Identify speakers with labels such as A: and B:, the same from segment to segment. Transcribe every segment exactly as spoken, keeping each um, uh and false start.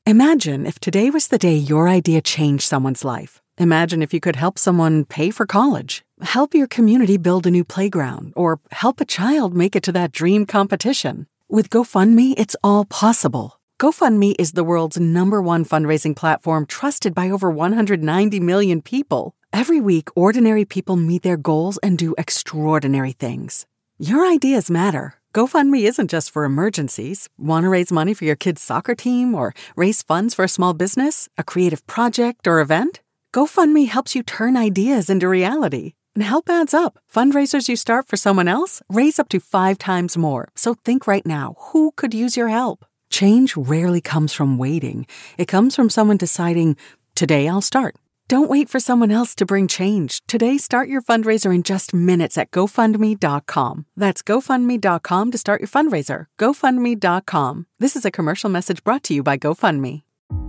A: Imagine if today was the day your idea changed someone's life. Imagine if you could help someone pay for college, help your community build a new playground, or help a child make it to that dream competition. With GoFundMe, it's all possible. GoFundMe is the world's number one fundraising platform trusted by over one hundred ninety million people. Every week, ordinary people meet their goals and do extraordinary things. Your ideas matter. GoFundMe isn't just for emergencies. Want to raise money for your kid's soccer team or raise funds for a small business, a creative project, or event? GoFundMe helps you turn ideas into reality. And help adds up. Fundraisers you start for someone else raise up to five times more. So think right now, who could use your help? Change rarely comes from waiting. It comes from someone deciding, today I'll start. Don't wait for someone else to bring change. Today, start your fundraiser in just minutes at GoFundMe dot com. That's GoFundMe dot com to start your fundraiser. GoFundMe dot com. This is a commercial message brought to you by GoFundMe.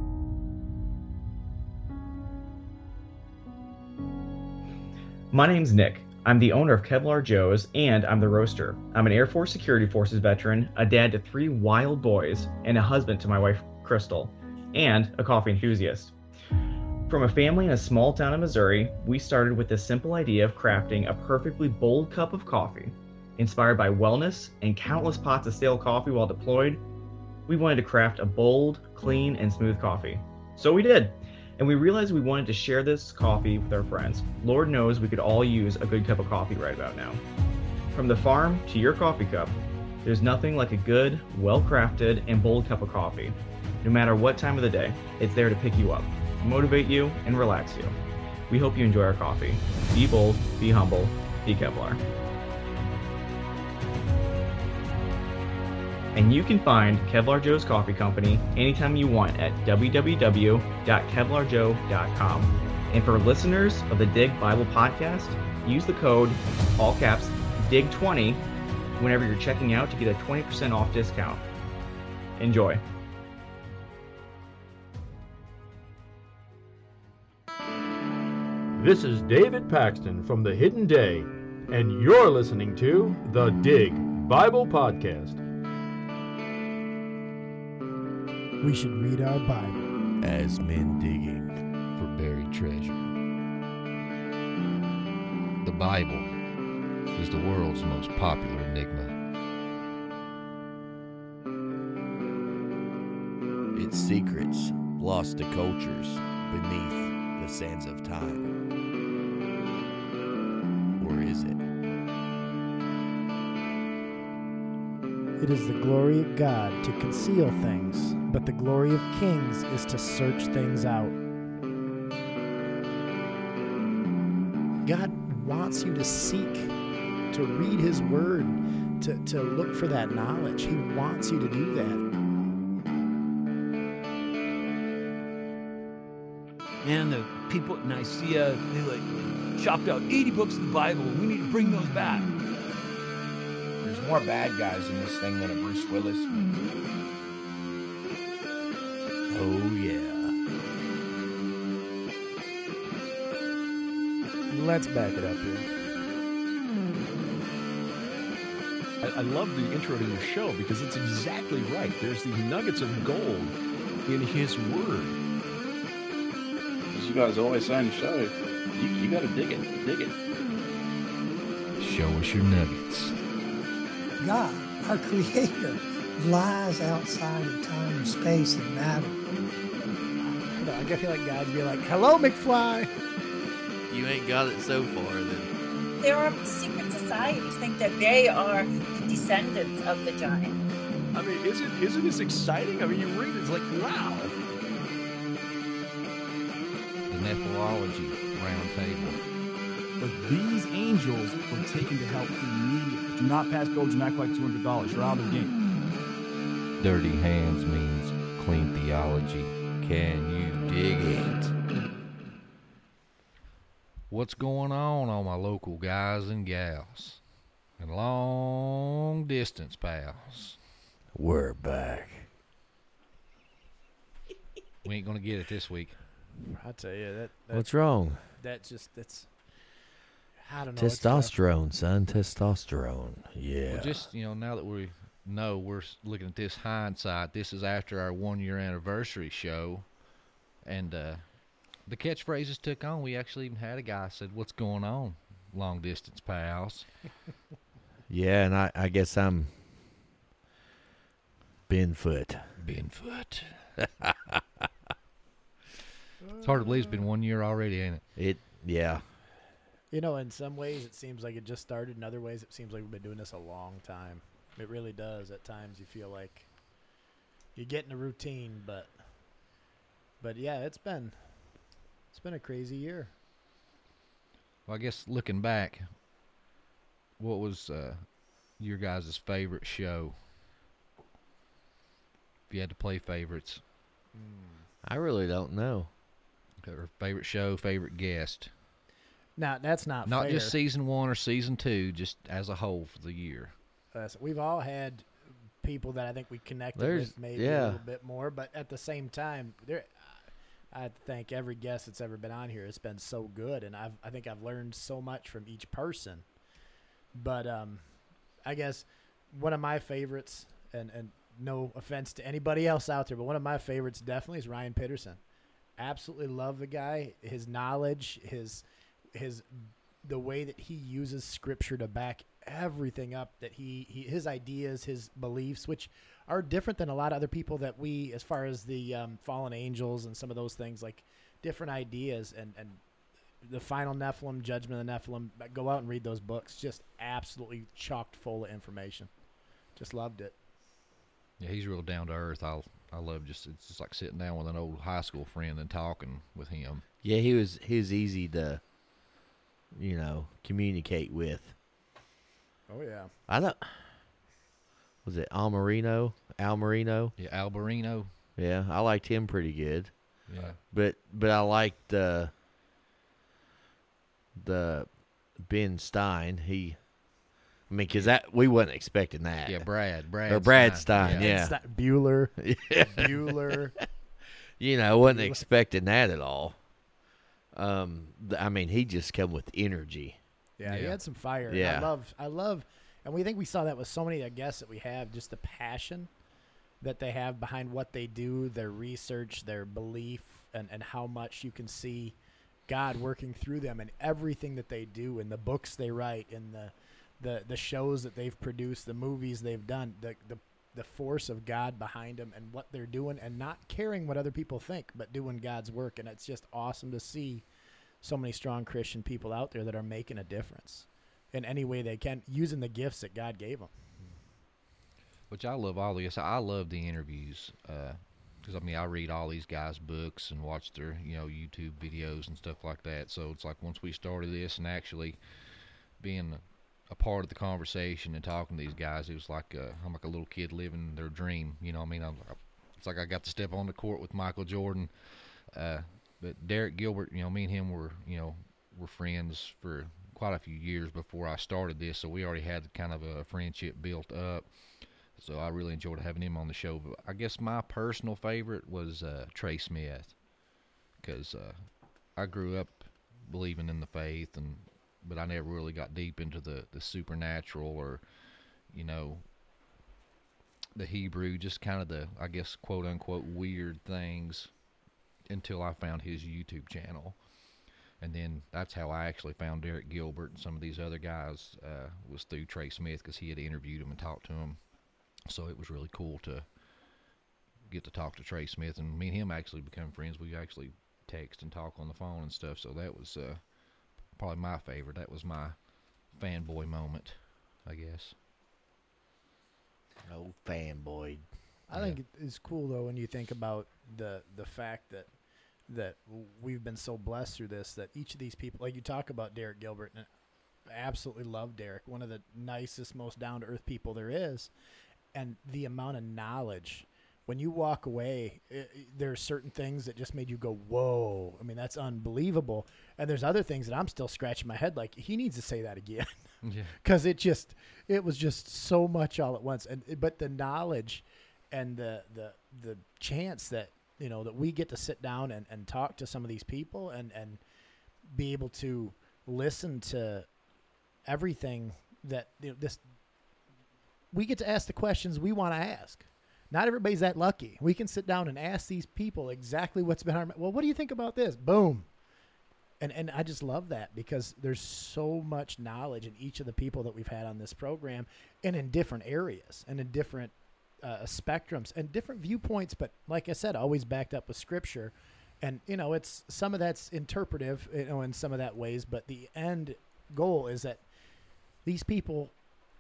B: My name's Nick. I'm the owner of Kevlar Joe's, and I'm the roaster. I'm an Air Force Security Forces veteran, a dad to three wild boys, and a husband to my wife, Crystal, and a coffee enthusiast. From a family in a small town in Missouri, we started with the simple idea of crafting a perfectly bold cup of coffee. Inspired by wellness and countless pots of stale coffee while deployed, we wanted to craft a bold, clean, and smooth coffee. So we did, and we realized we wanted to share this coffee with our friends. Lord knows we could all use a good cup of coffee right about now. From the farm to your coffee cup, there's nothing like a good, well-crafted, and bold cup of coffee. No matter what time of the day, it's there to pick you up, motivate you, and relax you. We hope you enjoy our coffee. Be bold, be humble, be Kevlar. And you can find Kevlar Joe's Coffee Company anytime you want at w w w dot kevlar joe dot com. And for listeners of the Dig Bible Podcast, use the code, all caps, dig twenty, whenever you're checking out to get a twenty percent off discount. Enjoy.
C: This is David Paxton from The Hidden Day, and you're listening to the Dig Bible Podcast.
D: We should read our Bible
E: as men digging for buried treasure. The Bible is the world's most popular enigma. Its secrets lost to cultures beneath the sands of time. Or is it?
D: It is the glory of God to conceal things, but the glory of kings is to search things out. God wants you to seek, to read His Word, to, to look for that knowledge. He wants you to do that.
F: Man, the people at Nicaea, they like chopped out eighty books of the Bible. We need to bring those back.
G: There's more bad guys in this thing than a Bruce Willis movie.
E: Oh, yeah.
D: Let's back it up here.
H: I, I love the intro to your show because it's exactly right. There's these nuggets of gold in His Word.
I: As you guys always say on the show, you, you got to dig it, dig it.
E: Show us your nuggets.
J: God, our Creator, lies outside of time and space and matter.
D: I feel like God'd be like, hello, McFly.
K: You ain't got it so far, then.
L: There are secret societies think that they are the descendants of the giant.
H: I mean, isn't, isn't this exciting? I mean, you read it, it's like, wow.
E: The Nephrology Round Table.
M: But these angels were taken to help immediately. Do not pass go, do not collect two hundred dollars. You're out of the game.
E: Dirty hands means clean theology. Can you dig it? What's going on, all my local guys and gals and long distance pals?
N: We're back.
E: We ain't gonna get it this week.
D: I tell you that. that
N: What's wrong?
D: That just that's. I don't know.
N: Testosterone, son. Testosterone. Yeah.
E: Well, just you know, now that we know, we're s- looking at this hindsight. This is after our one-year anniversary show, and uh, the catchphrases took on. We actually even had a guy said, "What's going on, long-distance pals?"
N: Yeah, and I, I guess I'm Benfoot.
E: Benfoot. It's hard to believe it's been one year already, ain't it?
N: It, yeah.
D: You know, in some ways it seems like it just started. In other ways it seems like we've been doing this a long time. It really does. At times you feel like you get in a routine, but but yeah, it's been it's been a crazy year.
E: Well, I guess looking back, what was uh, your guys' favorite show? If you had to play favorites.
N: I really don't know.
E: Or favorite show, favorite guest.
D: Now that's not
E: Not
D: fair.
E: just season one or season two, just as a whole for the year.
D: Uh, so we've all had people that I think we connected
N: There's-
D: with maybe
N: yeah.
D: a little bit more, but at the same time, there, I have to thank every guest that's ever been on here. It's been so good, and I've, I think I've learned so much from each person. But um, I guess one of my favorites, and, and no offense to anybody else out there, but one of my favorites definitely is Ryan Pitterson. Absolutely love the guy, his knowledge, his his the way that he uses scripture to back everything up, that he, he his ideas, his beliefs, which are different than a lot of other people that we, as far as the um, fallen angels and some of those things, like different ideas, and, and the final Nephilim, Judgment of the Nephilim, go out and read those books. Just absolutely chocked full of information. Just loved it.
E: Yeah, he's real down to earth. I I love just it's just like sitting down with an old high school friend and talking with him.
N: Yeah, he was he was easy to, you know, communicate with.
D: Oh yeah.
N: I don't. Was it Al Marino? Al Marino?
E: Yeah, Al Marino.
N: Yeah, I liked him pretty good.
E: Yeah.
N: But but I liked uh, the Ben Stein. He, I mean, because that we wasn't expecting that.
E: Yeah, Brad. Brad.
N: or Brad
E: Stein.
N: Stein.
E: Yeah.
N: Yeah.
D: Stein- Bueller.
N: Yeah.
D: Bueller.
N: You know, wasn't
D: Bueller.
N: expecting that at all. Um, th- I mean, he just come with energy.
D: Yeah, he
E: Yeah.
D: had some fire.
N: Yeah.
D: I love, I love, and we think we saw that with so many of the guests that we have, just the passion that they have behind what they do, their research, their belief, and, and how much you can see God working through them and everything that they do, in the books they write, in the, the, the shows that they've produced, the movies they've done, the, the, the force of God behind them and what they're doing, and not caring what other people think, but doing God's work. And it's just awesome to see so many strong Christian people out there that are making a difference in any way they can, using the gifts that God gave them.
E: Which I love all these. I love the interviews because, I mean, I read all these guys' books and watch their, you know, YouTube videos and stuff like that. So it's like once we started this and actually being a part of the conversation and talking to these guys, it was like uh, I'm like a little kid living their dream. You know what I mean? I'm, it's like I got to step on the court with Michael Jordan. Uh, but Derek Gilbert, you know, me and him were, you know, were friends for quite a few years before I started this. So we already had kind of a friendship built up. So I really enjoyed having him on the show. But I guess my personal favorite was uh, Trey Smith, because uh, I grew up believing in the faith, and but I never really got deep into the, the supernatural or, you know, the Hebrew, just kind of the, I guess, quote-unquote weird things until I found his YouTube channel. And then that's how I actually found Derek Gilbert and some of these other guys uh, was through Trey Smith, because he had interviewed him and talked to him. So it was really cool to get to talk to Trey Smith, and me and him actually become friends. We actually text and talk on the phone and stuff. So that was uh, probably my favorite. That was my fanboy moment, I guess.
N: Oh, fanboy.
D: I
E: Yeah.
D: think it's cool though when you think about the the fact that that we've been so blessed through this, that each of these people, like you talk about Derek Gilbert, and I absolutely love Derek, one of the nicest, most down to earth people there is, and the amount of knowledge. When you walk away, it, there are certain things that just made you go, whoa. I mean, that's unbelievable. And there's other things that I'm still scratching my head like, he needs to say that again.
E: Yeah.
D: Because it just, it was just so much all at once. And but the knowledge and the the the chance that, you know, that we get to sit down and, and talk to some of these people and, and be able to listen to everything that, you know, this, we get to ask the questions we want to ask. Not everybody's that lucky. We can sit down and ask these people exactly what's been our, well, what do you think about this? Boom. And and I just love that because there's so much knowledge in each of the people that we've had on this program and in different areas and in different uh, spectrums and different viewpoints. But like I said, always backed up with scripture. And, you know, it's some of that's interpretive, you know, in some of that ways. But the end goal is that these people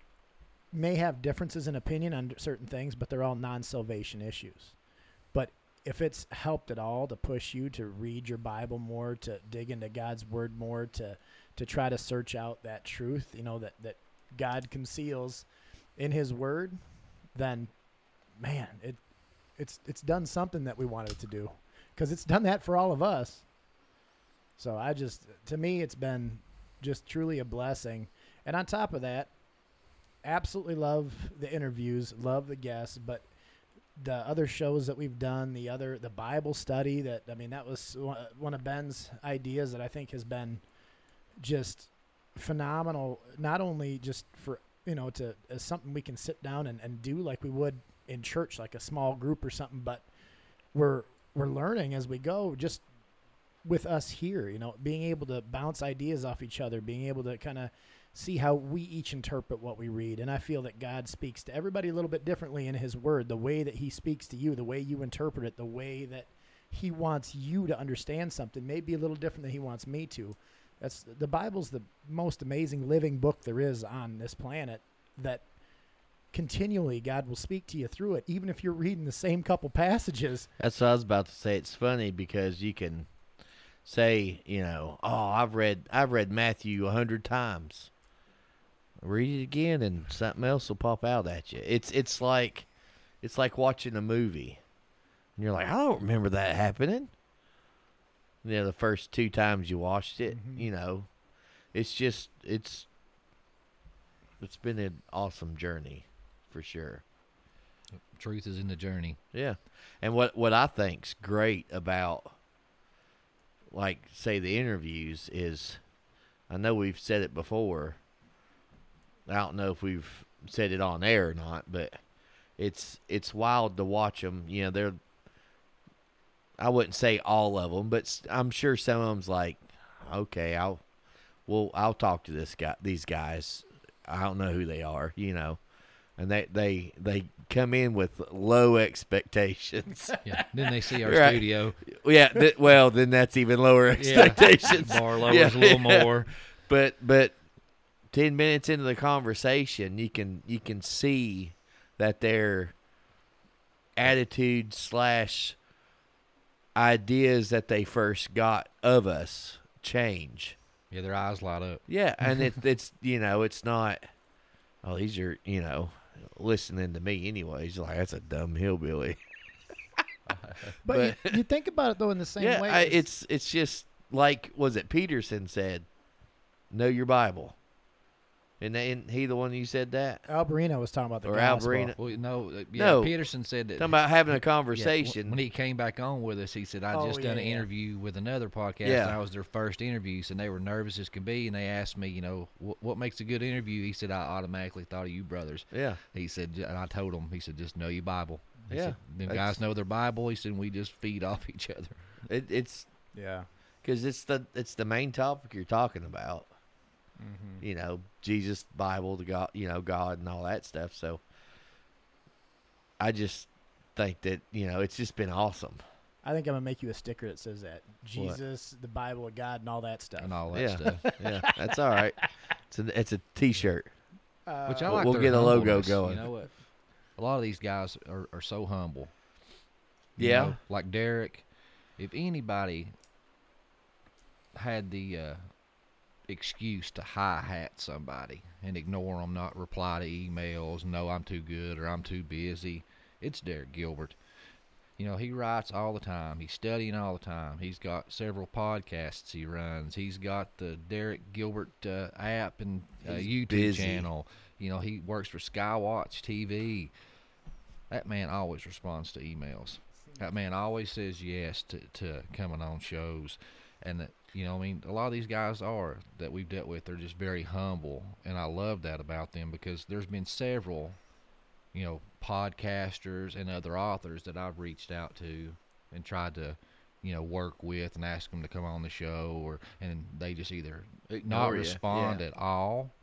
D: may have differences in opinion on certain things, but they're all non-salvation issues. But if it's helped at all to push you to read your Bible more, to dig into God's word more, to to try to search out that truth, you know, that, that God conceals in his word, then, man, it it's it's done something that we wanted to do because it's done that for all of us. So I just, to me, it's been just truly a blessing. And on top of that, absolutely love the interviews, love the guests, but the other shows that we've done, the other, the Bible study that, I mean, that was one of Ben's ideas that I think has been just phenomenal, not only just for, you know, to, as something we can sit down and, and do like we would in church, like a small group or something, but we're, we're learning as we go, just with us here, you know, being able to bounce ideas off each other, being able to kind of see how we each interpret what we read. And I feel that God speaks to everybody a little bit differently in his word, the way that he speaks to you, the way you interpret it, the way that he wants you to understand something may be a little different than he wants me to. That's the Bible's the most amazing living book there is on this planet, that continually God will speak to you through it, even if you're reading the same couple passages.
N: That's what I was about to say. It's funny because you can say, you know, oh, I've read I've read Matthew a hundred times. Read it again, and something else will pop out at you. It's it's like it's like watching a movie, and you're like, I don't remember that happening. You know, the first two times you watched it, mm-hmm. you know, it's just it's it's been an awesome journey, for sure.
E: Truth is in the journey.
N: Yeah, and what what I think's great about, like, say, the interviews is, I know we've said it before. I don't know if we've said it on air or not, but it's it's wild to watch them. You know, they're, I wouldn't say all of them, but I'm sure some of them's like, okay, I'll, well, I'll talk to this guy, these guys. I don't know who they are, you know, and they they they come in with low expectations.
E: Yeah. Then they see our
N: right.
E: studio.
N: Yeah. Th- well, then that's even lower expectations.
E: Yeah. Bar lowers
N: yeah.
E: a little more.
N: But but. Ten minutes into the conversation, you can you can see that their attitude slash ideas that they first got of us change.
E: Yeah, their eyes light up.
N: Yeah, and it, it's you know it's not, oh, these are you know listening to me anyways. Like, that's a dumb hillbilly.
D: but
N: but
D: you, you think about it though in the same
N: yeah,
D: way.
N: I, it's it's just like, was it Peterson said, know your Bible. And isn't he the one you said that?
D: Alberino was talking about the
N: or
D: gospel.
N: Alberino.
E: Well, no, uh, yeah,
N: no,
E: Peterson said that.
N: Talking about having a
E: Yeah,
N: conversation.
E: when he came back on with us, he said, I
D: Oh,
E: just
D: yeah,
E: done an
D: yeah.
E: interview with another podcast,
N: Yeah.
E: and I was their first interview, and they were nervous as can be, and they asked me, you know, what, what makes a good interview? He said, I automatically thought of you brothers.
N: Yeah.
E: He said, and I told him, he said, just know your Bible. He
N: Yeah,
E: said, them
N: that's-
E: guys know their Bible. He said, we just feed off each other.
N: It, it's
D: Yeah.
N: because it's the it's the main topic you're talking about.
D: Mm-hmm.
N: You know, Jesus, Bible, the God, you know, God, and all that stuff. So I just think that you know it's just been awesome.
D: I think I'm gonna make you a sticker that says that Jesus, the Bible, God, and all that stuff.
E: And all that
N: Yeah,
E: stuff.
N: yeah, that's all right. It's a it's a T-shirt.
D: Uh,
E: Which I
N: We'll-
E: like.
N: we'll
E: their
N: get a logo
E: humbleness,
N: going.
E: You know what? A lot of these guys are, are so humble. You
N: Yeah.
E: know, like Derek. If anybody had the uh, excuse to hi-hat somebody and ignore them, not reply to emails, no, I'm too good or I'm too busy, it's Derek Gilbert. You know, he writes all the time. He's studying all the time. He's got several podcasts he runs. He's got the Derek Gilbert uh, app and uh,
N: He's
E: YouTube
N: busy.
E: channel. You know, he works for Skywatch T V. That man always responds to emails. That man always says yes to, to coming on shows. And, that, you know, I mean, a lot of these guys are that we've dealt with, they're just very humble. And I love that about them because there's been several you know, podcasters and other authors that I've reached out to and tried to, you know, work with and ask them to come on the show, or and they just either not
N: Ignore ya,
E: respond
N: yeah.
E: at all,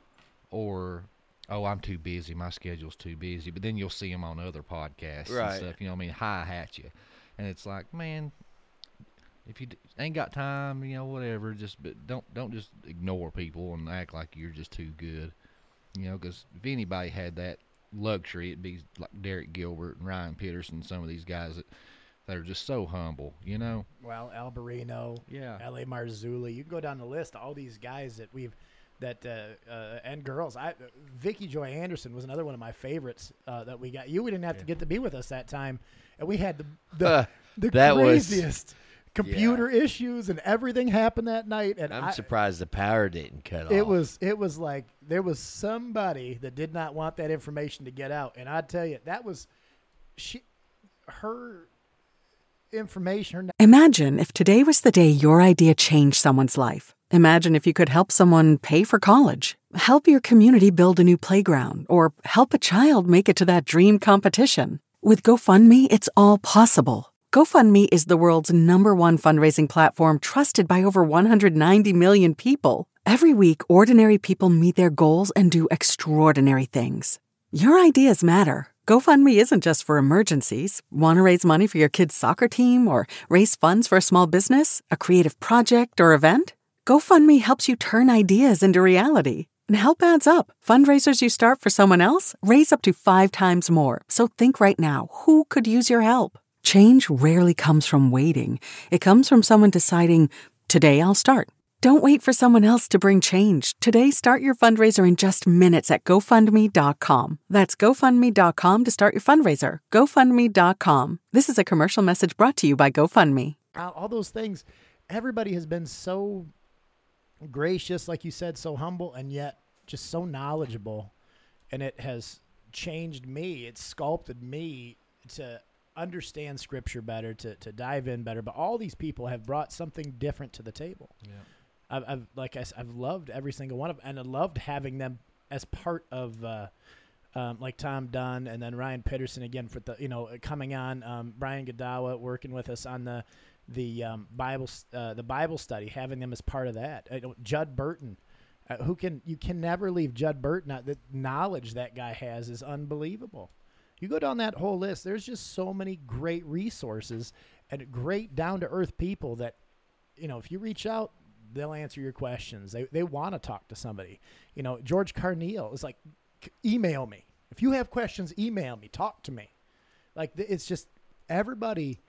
E: or oh, I'm too busy, my schedule's too busy. But then you'll see them on other podcasts
N: Right.
E: and stuff. You know what I mean? Hi hat you, and it's like, man, if you d- ain't got time, you know, whatever. Just but don't don't just ignore people and act like you're just too good. You know, because if anybody had that luxury, it'd be like Derek Gilbert and Ryan Peterson, some of these guys that, that are just so humble, you know?
D: Well, Alberino,
E: yeah,
D: L A Marzulli. You can go down the list. All these guys that we've that uh, uh, and girls. I Vicky Joy Anderson was another one of my favorites uh, that we got. You didn't have to get to be with us that time, and we had the the,
N: Uh,
D: the
N: that was-
D: craziest computer issues and everything happened that night. And
N: I'm
D: I,
N: surprised the power didn't cut off.
D: It was it was like there was somebody that did not want that information to get out, and I tell you that was she her information. Her
A: Imagine if today was the day your idea changed someone's life. Imagine if you could help someone pay for college, help your community build a new playground, or help a child make it to that dream competition. With GoFundMe, it's all possible. GoFundMe is the world's number one fundraising platform trusted by over one hundred ninety million people. Every week, ordinary people meet their goals and do extraordinary things. Your ideas matter. GoFundMe isn't just for emergencies. Want to raise money for your kid's soccer team or raise funds for a small business, a creative project, or event? GoFundMe helps you turn ideas into reality. And help adds up. Fundraisers you start for someone else raise up to five times more. So think right now, who could use your help? Change rarely comes from waiting. It comes from someone deciding, today I'll start. Don't wait for someone else to bring change. Today, start your fundraiser in just minutes at GoFundMe dot com. That's GoFundMe dot com to start your fundraiser. GoFundMe dot com. This is a commercial message brought to you by GoFundMe.
D: all all those things. Everybody has been so gracious, like you said, so humble, and yet just so knowledgeable. And it has changed me. It's sculpted me to understand Scripture better, to to dive in better. But all these people have brought something different to the table.
E: Yeah.
D: I've, I've like I, s- I've loved every single one of them, and I loved having them as part of, uh, um, like Tom Dunn, and then Ryan Peterson again for the you know coming on, um, Brian Godawa working with us on the the um, Bible s- uh, the Bible study, having them as part of that. I don't, Judd Burton, uh, who can you can never leave Judd Burton out. The knowledge that guy has is unbelievable. You go down that whole list, there's just so many great resources and great down to earth people that, you know, if you reach out, they'll answer your questions. They they want to talk to somebody. You know, George Carneal is like, "C- email me. If you have questions, email me. Talk to me. Like, th- it's just everybody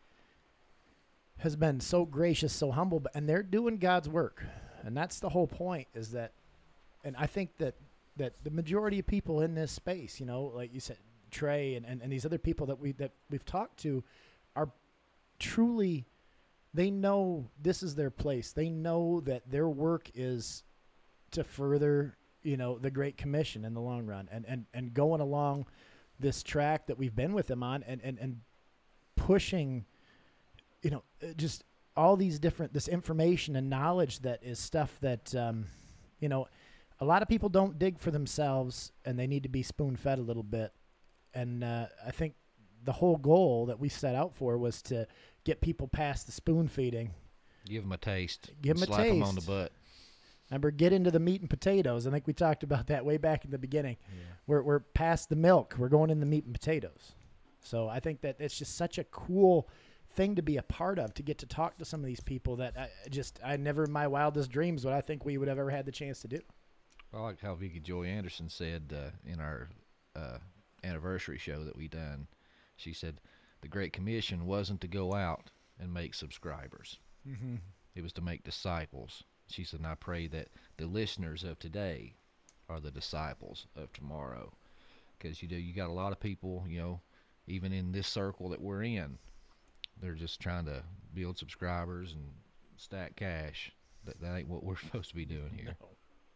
D: has been so gracious, so humble, but- and they're doing God's work. And that's the whole point is that, and I think that, that the majority of people in this space, you know, like you said, Trey and, and, and these other people that we that we've talked to are truly, they know this is their place. They know that their work is to further, you know, the Great Commission in the long run, and, and, and going along this track that we've been with them on, and, and, and pushing, you know, uh, just all these different, this information and knowledge that is stuff that, um, you know, a lot of people don't dig for themselves, and they need to be spoon-fed a little bit. And uh, I think the whole goal that we set out for was to get people past the spoon feeding.
E: Give them a taste.
D: Give them a
E: slap
D: taste.
E: them on the butt.
D: Remember, get into the meat and potatoes. I think we talked about that way back in the beginning.
E: Yeah.
D: We're we're past the milk. We're going in the meat and potatoes. So I think that it's just such a cool thing to be a part of, to get to talk to some of these people that I just I never in my wildest dreams would I think we would have ever had the chance to do.
E: I like how Vicky Joy Anderson said uh, in our uh, anniversary show that we done. She said the Great Commission wasn't to go out and make subscribers.
D: Mm-hmm.
E: It was to make disciples. She said, and I pray that the listeners of today are the disciples of tomorrow. Because, you know, you got a lot of people, you know, even in this circle that we're in, they're just trying to build subscribers and stack cash. That, that ain't what we're supposed to be doing here.
D: No.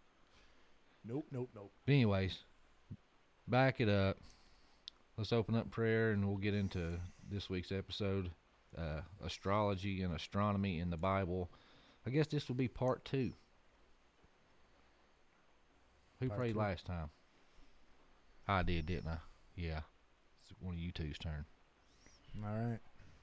D: Nope, nope, nope.
E: But anyways, back it up. Let's open up prayer, and we'll get into this week's episode, uh, astrology and astronomy in the Bible. I guess this will be part two. Who
D: Part
E: prayed
D: two.
E: last time? I did, didn't I? Yeah, it's one of you two's turn.
D: All right.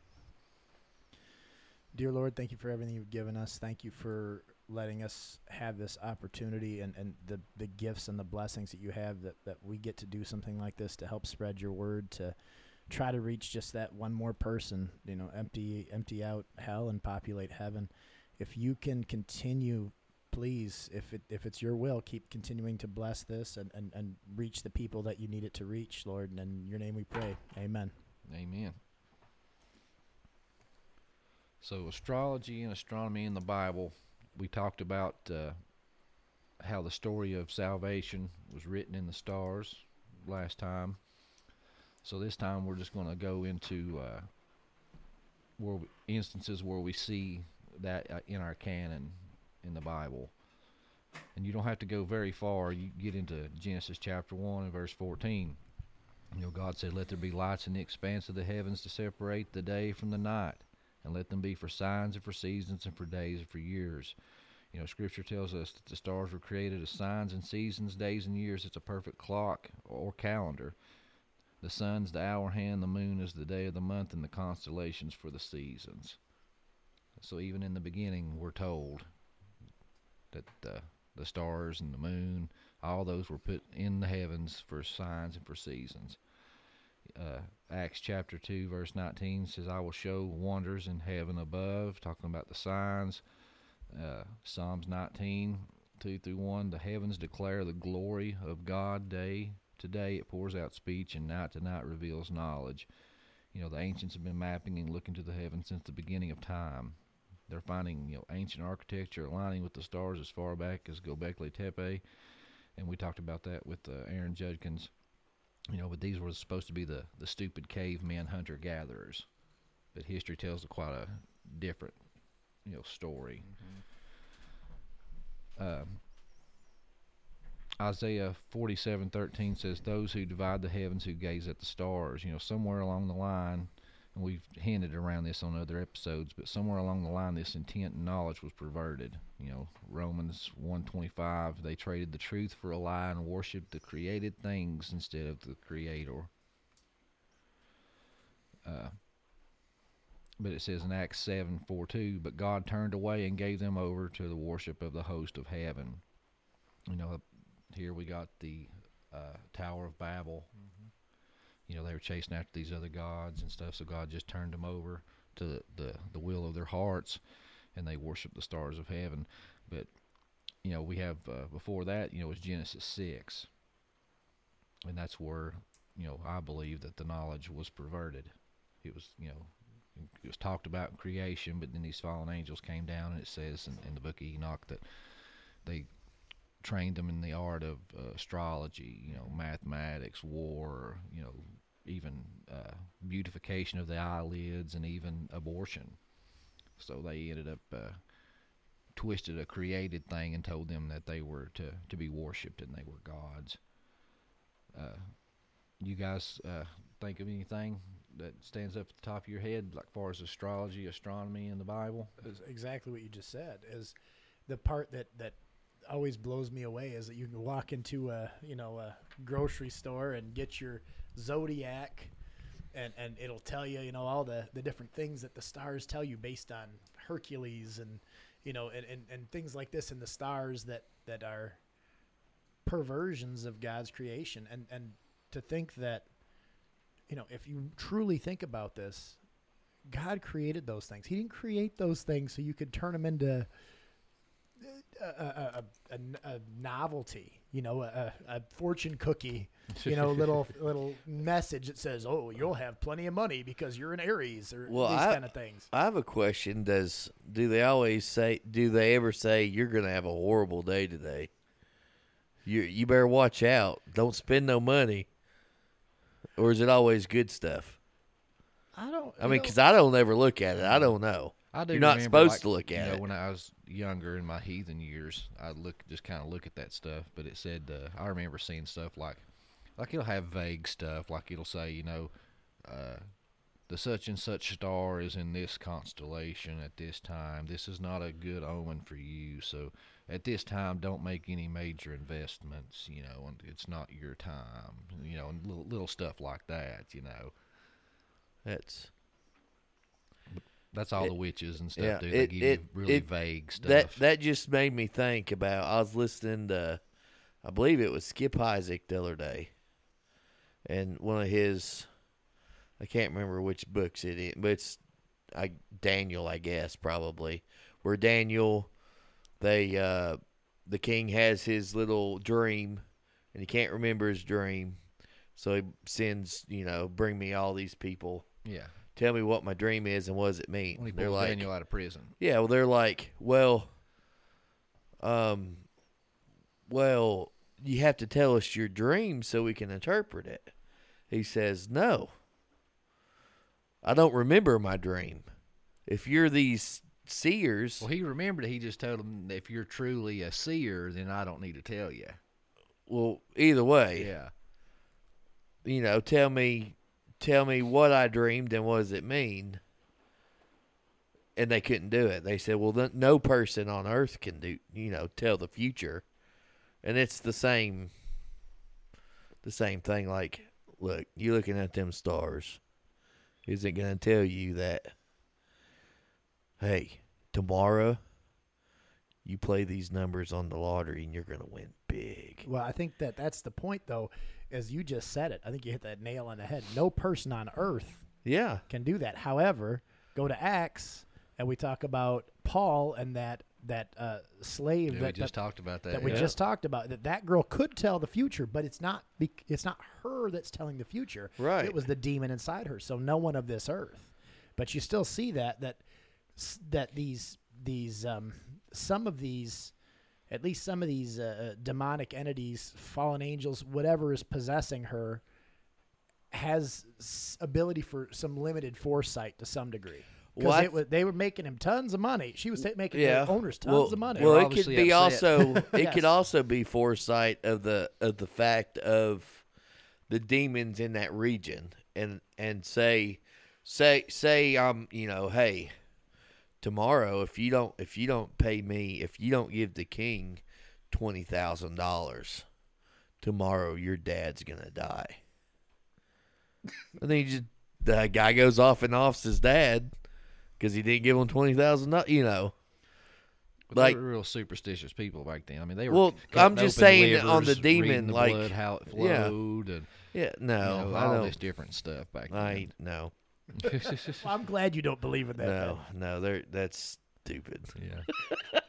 D: Dear Lord, thank you for everything you've given us. Thank you for letting us have this opportunity and, and the, the gifts and the blessings that you have that, that we get to do something like this to help spread your word, to try to reach just that one more person, you know, empty empty out hell and populate heaven. If you can continue, please, if it if it's your will, keep continuing to bless this and, and, and reach the people that you need it to reach, Lord. And in your name we pray. Amen.
E: Amen. So astrology and astronomy in the Bible, we talked about uh, how the story of salvation was written in the stars last time. So this time we're just going to go into uh, where we, instances where we see that uh, in our canon in the Bible. And you don't have to go very far. You get into Genesis chapter one and verse fourteen. You know, God said, "Let there be lights in the expanse of the heavens to separate the day from the night, and let them be for signs and for seasons and for days and for years." You know, Scripture tells us that the stars were created as signs and seasons, days and years. It's a perfect clock or calendar. The sun's the hour hand, the moon is the day of the month, and the constellations for the seasons. So even in the beginning, we're told that uh, the stars and the moon, all those were put in the heavens for signs and for seasons. Uh, Acts chapter two, verse nineteen says, "I will show wonders in heaven above," talking about the signs. Uh, Psalms nineteen, two through one, "The heavens declare the glory of God. Day to day it pours out speech, and night to night reveals knowledge." You know, the ancients have been mapping and looking to the heavens since the beginning of time. They're finding, you know, ancient architecture aligning with the stars as far back as Göbekli Tepe, and we talked about that with uh, Aaron Judkins. You know, but these were supposed to be the, the stupid cavemen hunter-gatherers. But history tells a quite a different, you know, story. Mm-hmm. Um, Isaiah forty-seven thirteen says, "Those who divide the heavens, who gaze at the stars." You know, somewhere along the line, and we've hinted around this on other episodes, but somewhere along the line, this intent and knowledge was perverted. You know, Romans one twenty-five, they traded the truth for a lie and worshipped the created things instead of the Creator. Uh, but it says in Acts seven four two, "But God turned away and gave them over to the worship of the host of heaven." You know, here we got the uh, Tower of Babel. Mm-hmm. You know, they were chasing after these other gods and stuff, so God just turned them over to the, the, the will of their hearts, and they worshiped the stars of heaven. But, you know, we have, uh, before that, you know, was Genesis six. And that's where, you know, I believe that the knowledge was perverted. It was, you know, it was talked about in creation, but then these fallen angels came down, and it says in, in the book of Enoch that they trained them in the art of uh, astrology, you know, mathematics, war, you know, even uh, beautification of the eyelids, and even abortion. So they ended up uh, twisted a created thing and told them that they were to, to be worshipped and they were gods. Uh, you guys uh, think of anything that stands up at the top of your head, like far as astrology, astronomy in the Bible?
D: Is exactly what you just said. Is the part that that always blows me away is that you can walk into a you know a grocery store and get your zodiac, and and it'll tell you you know all the the different things that the stars tell you based on Hercules and you know and and, and things like this in the stars that that are perversions of God's creation. And and to think that you know if you truly think about this, God created those things. He didn't create those things so you could turn them into A, a, a, a novelty, you know, a, a fortune cookie, you know, little little message that says, "Oh, you'll have plenty of money because you're an Aries," or
N: well,
D: these
N: I,
D: kind of things.
N: I have a question. Does do they always say? Do they ever say you're going to have a horrible day today? You you better watch out. Don't spend no money. Or is it always good stuff?
D: I don't.
N: I mean, because I don't ever look at it. I don't know.
E: I do.
N: You're not
E: remember,
N: supposed
E: like,
N: to look at
E: you know,
N: it.
E: When I was younger in my heathen years, I look just kind of look at that stuff. But it said uh, I remember seeing stuff like, like it'll have vague stuff. Like it'll say, you know, uh, the such and such star is in this constellation at this time. This is not a good omen for you. So at this time, don't make any major investments. You know, and it's not your time. You know, and little little stuff like that. You know,
N: that's
E: that's all
N: it,
E: the witches and stuff
N: yeah,
E: do. They
N: it,
E: give
N: it,
E: you really
N: it,
E: vague stuff.
N: That that just made me think about. I was listening to, I believe it was Skip Isaac the other day, and one of his. I can't remember which books it is, but it's I, Daniel, I guess, probably. Where Daniel, they, uh, the king has his little dream, and he can't remember his dream. So he sends, you know, bring me all these people.
E: Yeah.
N: Tell me what my dream is and what does it mean.
E: When he
N: they're
E: pulls
N: like,
E: Daniel out of prison.
N: Yeah, well, they're like, well, um, well, you have to tell us your dream so we can interpret it. He says, no. I don't remember my dream. If you're these seers...
E: Well, he remembered it. He just told him, if you're truly a seer, then I don't need to tell you.
N: Well, either way.
E: Yeah.
N: You know, tell me tell me what I dreamed and what does it mean. And they couldn't do it. They said, well, no person on earth can do, you know, tell the future. And it's the same, the same thing. Like, look, you looking at them stars. Isn't going to tell you that, hey, tomorrow you play these numbers on the lottery and you're going to win big.
D: Well, I think that that's the point, though, as you just said it. I think you hit that nail on the head. No person on earth
N: yeah.
D: can do that. However, go to Acts, and we talk about Paul and that that uh, slave
E: yeah,
D: that
E: we just
D: that,
E: talked about that.
D: That we
E: yeah.
D: just talked about. That that girl could tell the future, but it's not. It's not her that's telling the future.
N: Right.
D: It was the demon inside her. So no one of this earth. But you still see that that that these these um, some of these, at least some of these uh, demonic entities, fallen angels, whatever is possessing her, has s- ability for some limited foresight to some degree. Because it was, they were making him tons of money. She was t- making
N: yeah.
D: the owners tons
N: well,
D: of money.
N: Well, it could be upset. also it
D: yes.
N: could also be foresight of the of the fact of the demons in that region, and and say say say um you know hey, tomorrow if you don't if you don't pay me if you don't give the king twenty thousand dollars, tomorrow your dad's gonna die. And then he just the guy goes off and offs his dad. Because he didn't give them twenty thousand dollars, you know.
E: But
N: like
E: they were real superstitious people back then. I mean, they were.
N: Well, I'm just saying
E: livers,
N: on the demon,
E: the
N: like
E: blood, how it flowed,
N: yeah,
E: and
N: yeah, no,
E: you know,
N: I
E: all
N: don't,
E: this different stuff back then.
N: I no.
D: Well, I'm glad you don't believe in that.
N: No, then. no, they're that's stupid.
E: Yeah.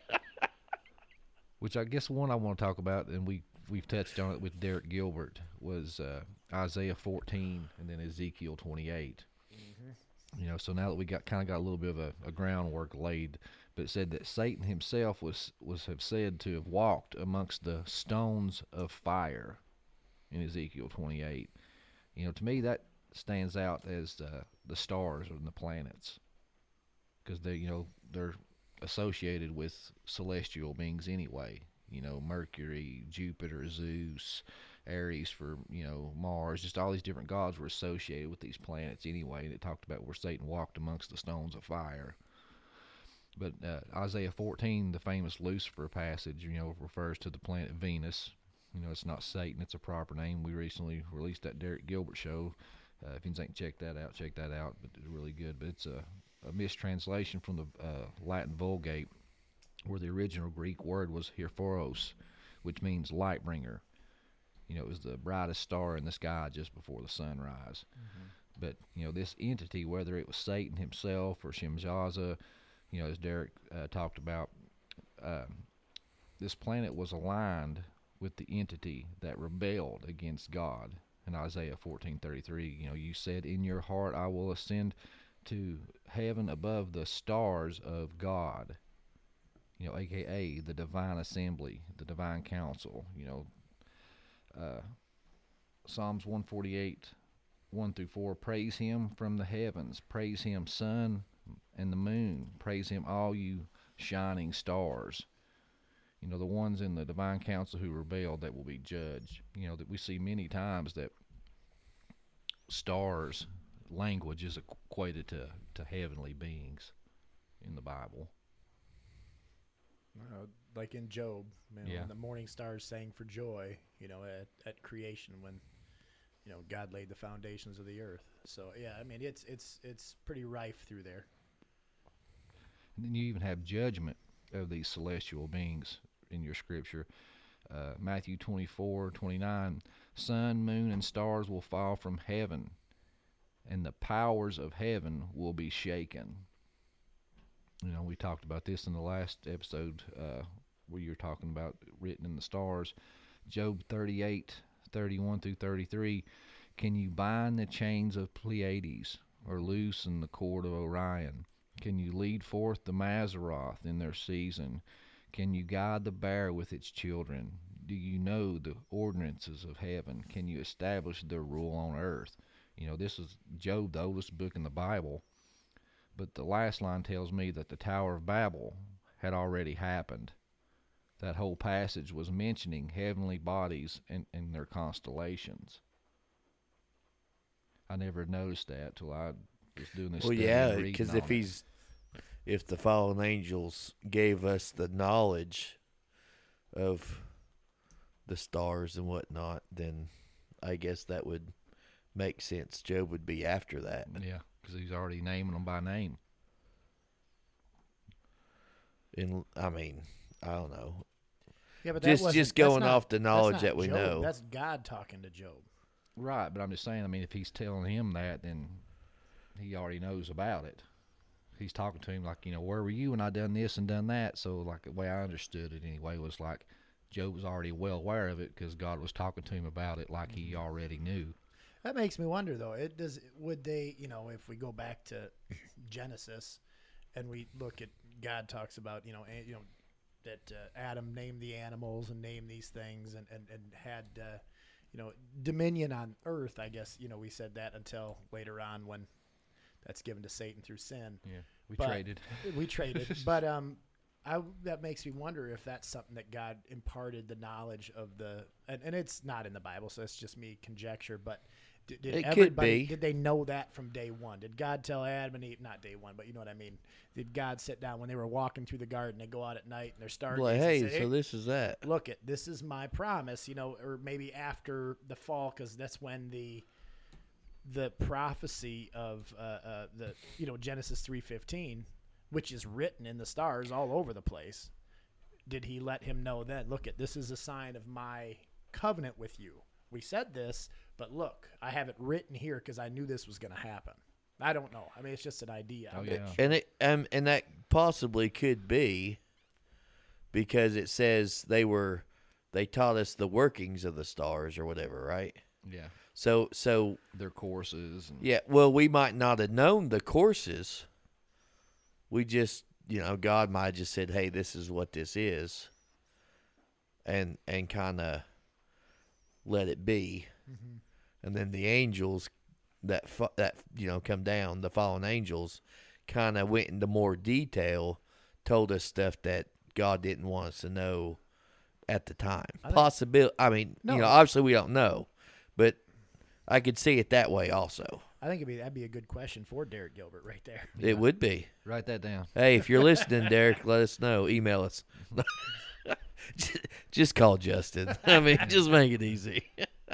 E: Which I guess one I want to talk about, and we we've touched on it with Derek Gilbert, was uh, Isaiah fourteen and then Ezekiel twenty-eight. You know, so now that we got kind of got a little bit of a, a groundwork laid, but it said that Satan himself was was have said to have walked amongst the stones of fire in Ezekiel twenty-eight. You know, to me that stands out as uh, the stars and the planets, because they you know they're associated with celestial beings anyway. You know, Mercury, Jupiter, Zeus, Ares for, you know, Mars, just all these different gods were associated with these planets anyway. And it talked about where Satan walked amongst the stones of fire. But uh, Isaiah fourteen, the famous Lucifer passage, you know, refers to the planet Venus. You know, it's not Satan, it's a proper name. We recently released that Derek Gilbert show. Uh, if you ain't checked that out, check that out. But it's really good. But it's a, a mistranslation from the uh, Latin Vulgate, where the original Greek word was Hierphoros, which means light bringer. You know, it was the brightest star in the sky just before the sunrise. Mm-hmm. But, you know, this entity, whether it was Satan himself or Shemjaza, you know, as Derek uh, talked about, um, this planet was aligned with the entity that rebelled against God. In Isaiah fourteen thirty-three, you know, you said, in your heart I will ascend to heaven above the stars of God. You know, a k a the divine assembly, the divine council, you know. Uh, Psalms one forty-eight, one through four, praise him from the heavens, praise him sun and the moon, praise him all you shining stars. You know, the ones in the divine council who rebelled that will be judged. You know, that we see many times that stars language is equated to, to heavenly beings in the Bible.
D: Uh, like in Job, you know,
E: Yeah.
D: when the morning stars sang for joy, you know, at, at creation when, you know, God laid the foundations of the earth. So yeah, I mean, it's it's it's pretty rife through there.
E: And then you even have judgment of these celestial beings in your scripture. Uh, Matthew twenty-four, twenty-nine, sun, moon, and stars will fall from heaven, and the powers of heaven will be shaken. You know, we talked about this in the last episode uh, where you were talking about written in the stars. Job thirty-eight, thirty-one through thirty-three, can you bind the chains of Pleiades or loosen the cord of Orion? Can you lead forth the Mazzaroth in their season? Can you guide the bear with its children? Do you know the ordinances of heaven? Can you establish their rule on earth? You know, this is Job, the oldest book in the Bible. But the last line tells me that the Tower of Babel had already happened. That whole passage was mentioning heavenly bodies and, and their constellations. I never noticed that till I was doing this
N: Well,
E: study
N: yeah,
E: and reading
N: because
E: on
N: if
E: it.
N: he's, if the fallen angels gave us the knowledge of the stars and whatnot, then I guess that would make sense. Job would be after that.
E: Yeah, because he's already naming them by name.
N: And I mean, I don't know.
D: Yeah, but
N: just
D: that
N: just
D: wasn't-
N: going
D: that's not-
N: off the
D: that's
N: knowledge
D: not
N: that we
D: Job.
N: know.
D: That's God talking to Job.
E: Right, but I'm just saying, I mean, if he's telling him that, then he already knows about it. He's talking to him like, you know, where were you when I done this and done that? So, like, the way I understood it anyway was like Job was already well aware of it because God was talking to him about it like he already knew.
D: That makes me wonder, though. It does. Would they, you know, if we go back to Genesis, and we look at God talks about, you know, a, you know, that uh, Adam named the animals and named these things, and and and had, uh, you know, dominion on earth. I guess you know we said that until later on when that's given to Satan through sin.
E: Yeah, we
D: But-
E: traded.
D: We traded, but um. I, that makes me wonder if that's something that God imparted the knowledge of the, and, and it's not in the Bible, so it's just me conjecture. But did, did
N: It could
D: everybody
N: be.
D: did they know that from day one? Did God tell Adam and Eve, not day one, but you know what I mean? Did God sit down when they were walking through the garden? They go out at night and they're starting.
N: Like, hey, so this is that.
D: Look, it this is my promise, you know, or maybe after the fall, because that's when the the prophecy of uh, uh, the you know Genesis three fifteen, which is written in the stars all over the place. Did he let him know then, look, at this is a sign of my covenant with you. We said this, but look, I have it written here because I knew this was going to happen. I don't know. I mean, it's just an idea.
E: Oh,
D: I'm
E: yeah.
D: not sure.
N: And it um, and that possibly could be because it says they were they taught us the workings of the stars or whatever, right?
E: Yeah.
N: So so
E: Their courses. And
N: yeah, well, we might not have known the courses. We just, you know, God might have just said, "Hey, this is what this is," and and kind of let it be.
D: Mm-hmm.
N: And then the angels that fa- that you know come down, the fallen angels, kind of went into more detail, told us stuff that God didn't want us to know at the time.
D: I think-
N: Possibility. I mean,
D: No.
N: you know, obviously we don't know, but I could see it that way also.
D: I think it'd be that'd be a good question for Derek Gilbert right there.
N: It would be.
E: Write that down.
N: Hey, if you're listening, Derek, let us know. Email us. just, just call Justin. I mean, just make it easy.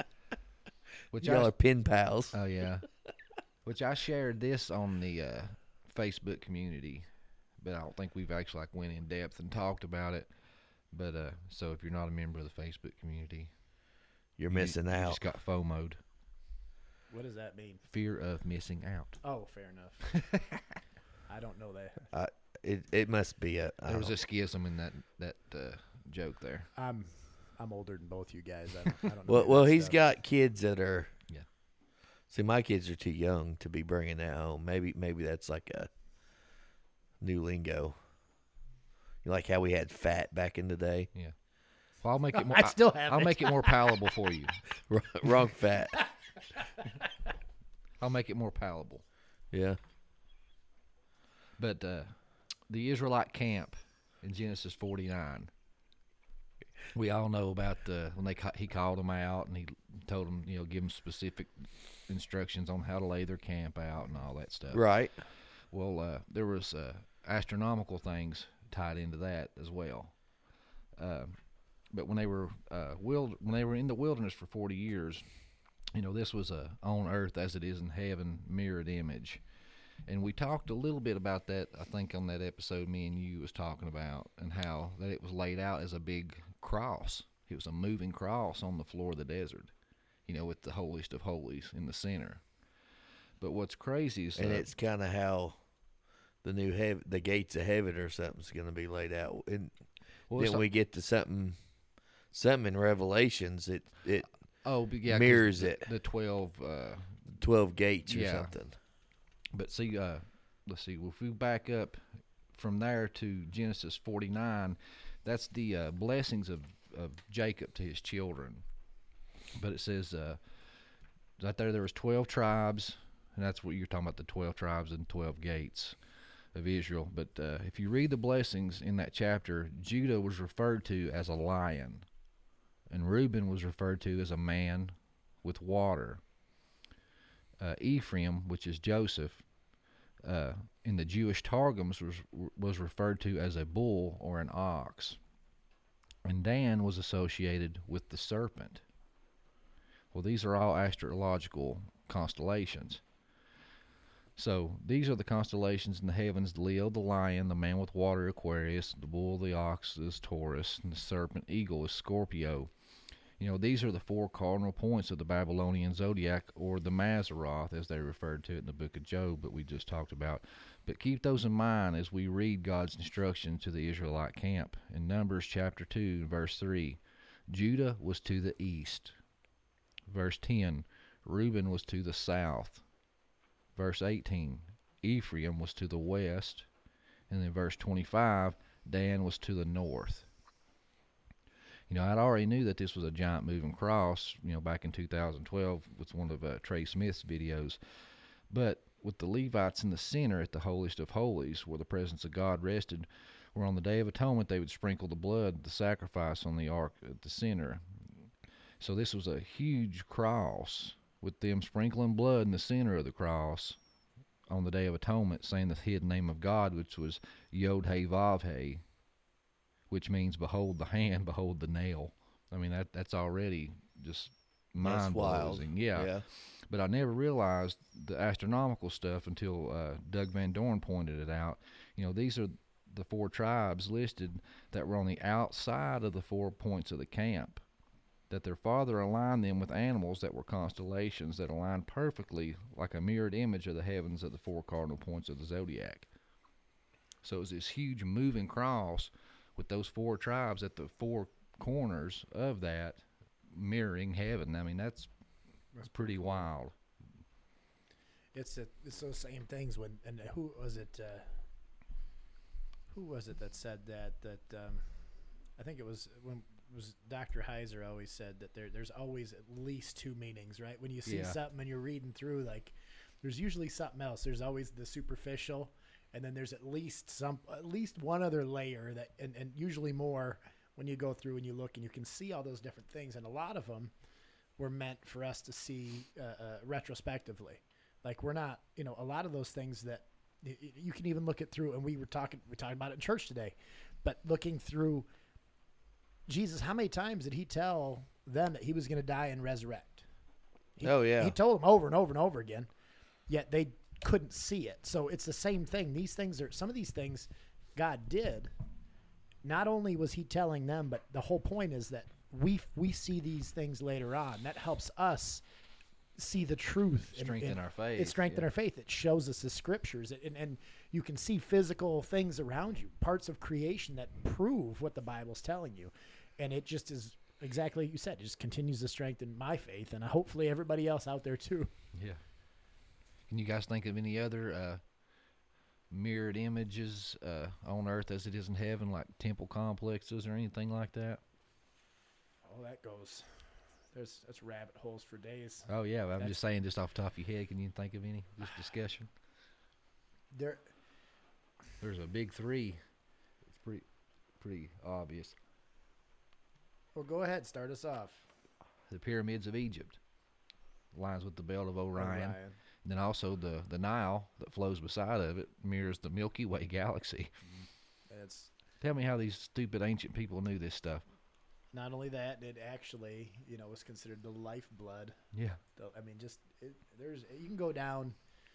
E: Which
N: Y'all
E: I-
N: are pen pals.
E: Oh yeah. Which I shared this on the uh, Facebook community, but I don't think we've actually like went in depth and talked about it. But uh, so if you're not a member of the Facebook community,
N: You're
E: you-
N: missing
E: you
N: out.
E: just got FOMO'd.
D: What does that mean?
E: Fear of missing out.
D: Oh, fair enough. I don't know that.
N: Uh, it it must be a. I
E: There was
N: don't-
E: a schism in that that uh, joke there.
D: I'm I'm older than both you guys. I don't, I don't know.
N: Well,
D: any of
N: well,
D: that
N: he's
D: stuff.
N: got kids that are.
E: Yeah.
N: See, my kids are too young to be bringing that home. Maybe maybe that's like a new lingo. You know, like how we had fat back in the day.
E: Yeah. Well, I'll make it more.
D: I still have
E: I'll
D: it.
E: make it more palatable for you.
N: Wrong- Wrong fat.
E: I'll make it more palatable.
N: Yeah.
E: But uh, the Israelite camp in Genesis forty-nine. we all know about uh, when they ca- he called them out and he told them, you know, give them specific instructions on how to lay their camp out and all that stuff.
N: Right.
E: Well, uh, there was uh, astronomical things tied into that as well. Uh, but when they were uh, wild, when they were in the wilderness for forty years, you know, this was a on earth as it is in heaven mirrored image. And we talked a little bit about that, I think, on that episode me and you was talking about, and how that it was laid out as a big cross. It was a moving cross on the floor of the desert, you know, with the holiest of holies in the center. But what's crazy is...
N: And
E: uh,
N: it's kind of how the new heav- the gates of heaven or something's going to be laid out. And
E: well,
N: then we get to something, something in Revelations, it, it
E: oh, but yeah,
N: mirrors
E: the,
N: it.
E: The twelve... Uh,
N: twelve gates or
E: yeah.
N: something.
E: But see, uh, let's see, if we back up from there to Genesis forty-nine, that's the uh, blessings of, of Jacob to his children. But it says, uh, right there, there was twelve tribes, and that's what you're talking about, the twelve tribes and twelve gates of Israel. But uh, if you read the blessings in that chapter, Judah was referred to as a lion, and Reuben was referred to as a man with water. Uh, Ephraim, which is Joseph, uh, in the Jewish Targums was was referred to as a bull or an ox. And Dan was associated with the serpent. Well, these are all astrological constellations. So these are the constellations in the heavens: the Leo, the lion, the man with water, Aquarius; the bull, the ox is Taurus; and the serpent, eagle, is Scorpio. You know, these are the four cardinal points of the Babylonian zodiac, or the Mazzaroth, as they referred to it in the book of Job that we just talked about. But keep those in mind as we read God's instruction to the Israelite camp. In Numbers chapter two, verse three, Judah was to the east. Verse ten, Reuben was to the south. Verse eighteen, Ephraim was to the west. And then verse twenty-five, Dan was to the north. You know, I'd already knew that this was a giant moving cross, you know, back in two thousand twelve with one of uh, Trey Smith's videos. But with the Levites in the center at the holiest of holies, where the presence of God rested, where on the Day of Atonement they would sprinkle the blood, the sacrifice on the ark at the center. So this was a huge cross with them sprinkling blood in the center of the cross on the Day of Atonement, saying the hidden name of God, which was Yod-Heh-Vav-Heh, which means behold the hand, behold the nail. I mean, that that's already just mind-blowing. Yeah.
N: yeah.
E: But I never realized the astronomical stuff until uh, Doug Van Dorn pointed it out. You know, these are the four tribes listed that were on the outside of the four points of the camp, that their father aligned them with animals that were constellations that aligned perfectly like a mirrored image of the heavens of the four cardinal points of the zodiac. So it was this huge moving cross with those four tribes at the four corners of that mirroring heaven. I mean, that's that's pretty wild.
D: It's a, it's those same things when, and who was it? Uh, who was it that said that? That um, I think it was when it was Doctor Heiser always said that there there's always at least two meanings, right? When you see
E: Yeah.
D: something and you're reading through, like there's usually something else. There's always the superficial, and then there's at least some, at least one other layer that, and, and usually more when you go through and you look and you can see all those different things, and a lot of them were meant for us to see uh, uh, retrospectively. Like we're not, you know, a lot of those things that y- y- you can even look it through, and we were talking, we talked about it in church today, but looking through Jesus, how many times did he tell them that he was going to die and resurrect? He,
N: Oh, yeah.
D: He told them over and over and over again, yet they couldn't see it. So it's the same thing. These things are, some of these things God did. Not only was he telling them, but the whole point is that we we see these things later on. That helps us see the truth.
E: Strengthen
D: and, and
E: our faith,
D: It strengthens
E: yeah.
D: our faith. It shows us the scriptures. And, and you can see physical things around you, parts of creation that prove what the Bible's telling you. And it just is exactly like you said. It just continues to strengthen my faith, and hopefully everybody else out there too.
E: Yeah. Can you guys think of any other uh, mirrored images uh, on earth as it is in heaven, like temple complexes or anything like that?
D: Oh, that goes. There's that's rabbit holes for days.
E: Oh, yeah. I'm
D: That's-
E: just saying, just off the top of your head, can you think of any? This discussion?
D: There,
E: There's a big three. It's pretty, pretty obvious.
D: Well, go ahead. Start us off.
E: The pyramids of Egypt. Lines with the belt of Orion.
D: Orion.
E: And then also the, the Nile that flows beside of it mirrors the Milky Way galaxy.
D: It's
E: Tell me how these stupid ancient people knew this stuff.
D: not only that, it actually, you know, was considered the lifeblood.
E: Yeah.
D: The- I mean, just it, there's you can go down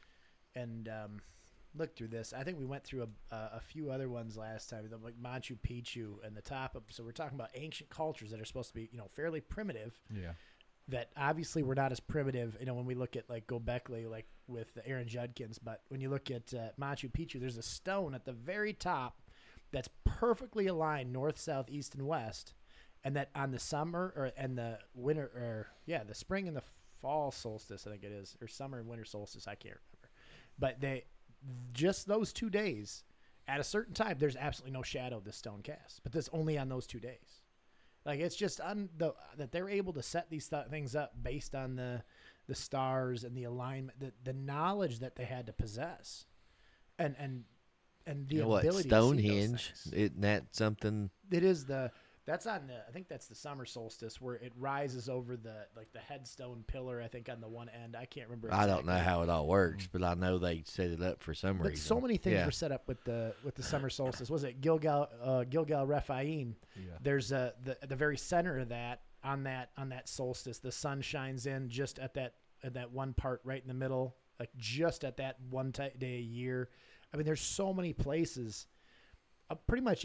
D: and um, look through this. I think we went through a, a, a few other ones last time, the- like Machu Picchu and the top of. So we're talking about ancient cultures that are supposed to be, you know, fairly primitive.
E: Yeah.
D: That obviously were not as primitive, you know, when we look at like Gobekli, like with Aaron Judkins. But when you look at uh, Machu Picchu, there's a stone at the very top that's perfectly aligned north, south, east, and west, and that on the summer or and the winter or yeah, the spring and the fall solstice, I think it is, or summer and winter solstice, I can't remember. But they just those two days at a certain time, there's absolutely no shadow this stone casts, but that's only on those two days. Like it's just on the that they're able to set these th- things up based on the the stars and the alignment, the the knowledge that they had to possess, and and and the
N: You know what?
D: ability to see those
N: Stonehenge,
D: things.
N: isn't that something?
D: It is the that's on the I think that's the summer solstice where it rises over the like the headstone pillar. I think on the one end. I can't remember.
N: I don't know
D: exactly.
N: how it all works, but I know they set it up for some
D: But
N: reason.
D: so many things
N: Yeah.
D: were set up with the with the summer solstice. Was it Gilgal uh, Gilgal Rephaim?
E: Yeah.
D: There's a the the very center of that on that on that solstice. The sun shines in just at that at that one part right in the middle, like just at that one t- day a year. I mean, there's so many places. Uh, pretty much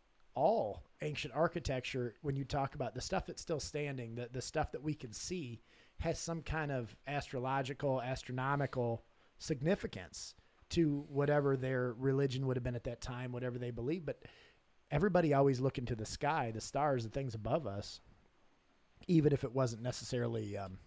D: all ancient architecture, when you talk about the stuff that's still standing, the the stuff that we can see, has some kind of astrological, astronomical significance to whatever their religion would have been at that time, whatever they believe. But everybody always looking to the sky, the stars, the things above us, even if it wasn't necessarily um,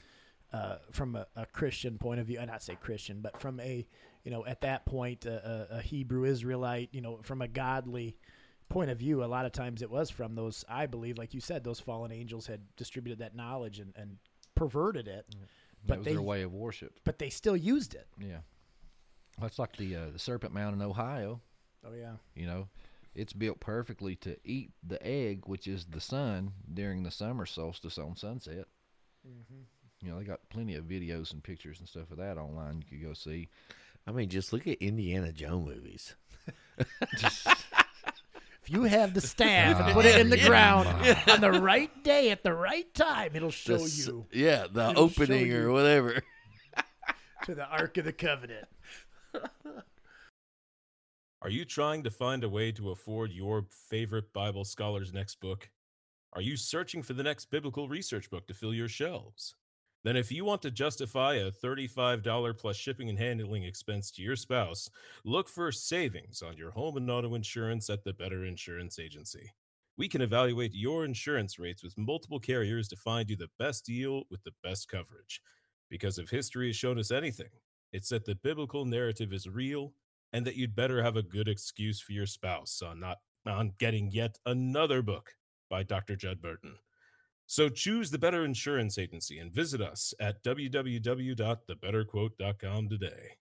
D: uh, from a, a Christian point of view. I not say Christian, but from a, you know, at that point, a, a, a Hebrew Israelite, you know, from a godly point of view, a lot of times it was from those, I believe, like you said, those fallen angels had distributed that knowledge and, and perverted it.
E: That
D: But
E: was
D: they,
E: their way of worship.
D: but they still used it.
E: Yeah. That's like the uh, the Serpent Mound in Ohio.
D: Oh, yeah.
E: You know, it's built perfectly to eat the egg, which is the sun, during the summer solstice on sunset.
D: Mm-hmm.
E: You know, they got plenty of videos and pictures and stuff of that online you could go see.
N: I mean, just look at Indiana Jones movies.
D: If you have the staff and
E: Oh,
D: put it in the
E: yeah.
D: ground
N: Yeah.
D: on the right day at the right time, it'll show
N: The s-
D: you.
N: Yeah, the
D: It'll show
N: opening or
D: you
N: whatever.
D: to the Ark of the Covenant.
O: Are you trying to find a way to afford your favorite Bible scholar's next book? Are you searching for the next biblical research book to fill your shelves? Then if you want to justify a thirty-five dollars plus shipping and handling expense to your spouse, look for savings on your home and auto insurance at the Better Insurance Agency. We can evaluate your insurance rates with multiple carriers to find you the best deal with the best coverage. Because if history has shown us anything, it's that the biblical narrative is real and that you'd better have a good excuse for your spouse on not on getting yet another book by Doctor Judd Burton. So choose the Better Insurance Agency and visit us at w w w dot the better quote dot com today.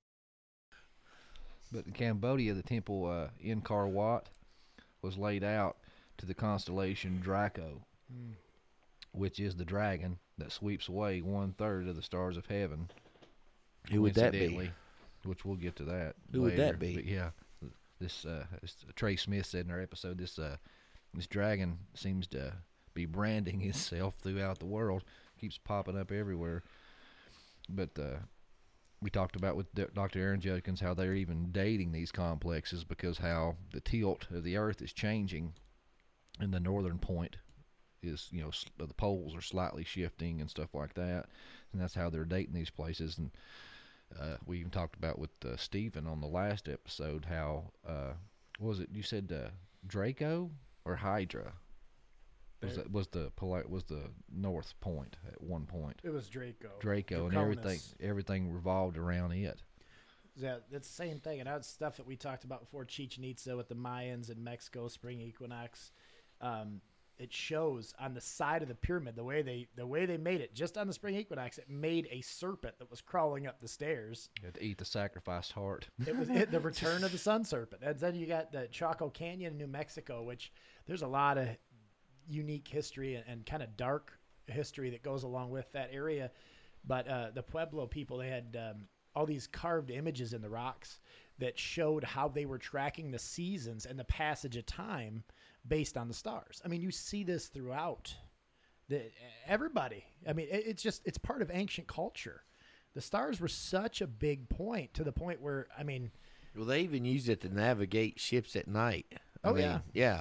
E: But in Cambodia, the temple uh, Angkor Wat was laid out to the constellation Draco,
D: Mm.
E: which is the dragon that sweeps away one third of the stars of heaven.
N: Who would that be?
E: coincidentally, Which we'll get to that.
N: Who would
E: later.
N: that be?
E: But yeah, this uh, this Trey Smith said in our episode, this uh, this dragon seems to be branding itself throughout the world, keeps popping up everywhere. But uh, we talked about with Doctor Aaron Judkins how they're even dating these complexes because how the tilt of the Earth is changing, and the northern point is, you know, the poles are slightly shifting and stuff like that, and that's how they're dating these places. And uh, we even talked about with uh, Stephen on the last episode how uh, what was it you said uh, Draco or Hydra was that was the polite was the north point at one point.
D: It was Draco.
E: Draco, and
D: Draconis.
E: everything everything revolved around it.
D: Yeah, that's the same thing, and that's stuff that we talked about before. Chichen Itza with the Mayans and Mexico spring equinox. Um, it shows on the side of the pyramid the way they the way they made it. Just on the spring equinox, it made a serpent that was crawling up the stairs.
E: You had to eat the sacrificed heart.
D: It was it, the return of the sun serpent. And then you got the Chaco Canyon in New Mexico, which there's a lot of unique history and, and kind of dark history that goes along with that area. But uh, the Pueblo people, they had um, all these carved images in the rocks that showed how they were tracking the seasons and the passage of time based on the stars. I mean, you see this throughout the, everybody. I mean, it, it's just, it's part of ancient culture. The stars were such a big point, to the point where, I mean...
N: Well, they even used it to navigate ships at night. I
D: Oh,
N: mean,
D: yeah.
N: Yeah.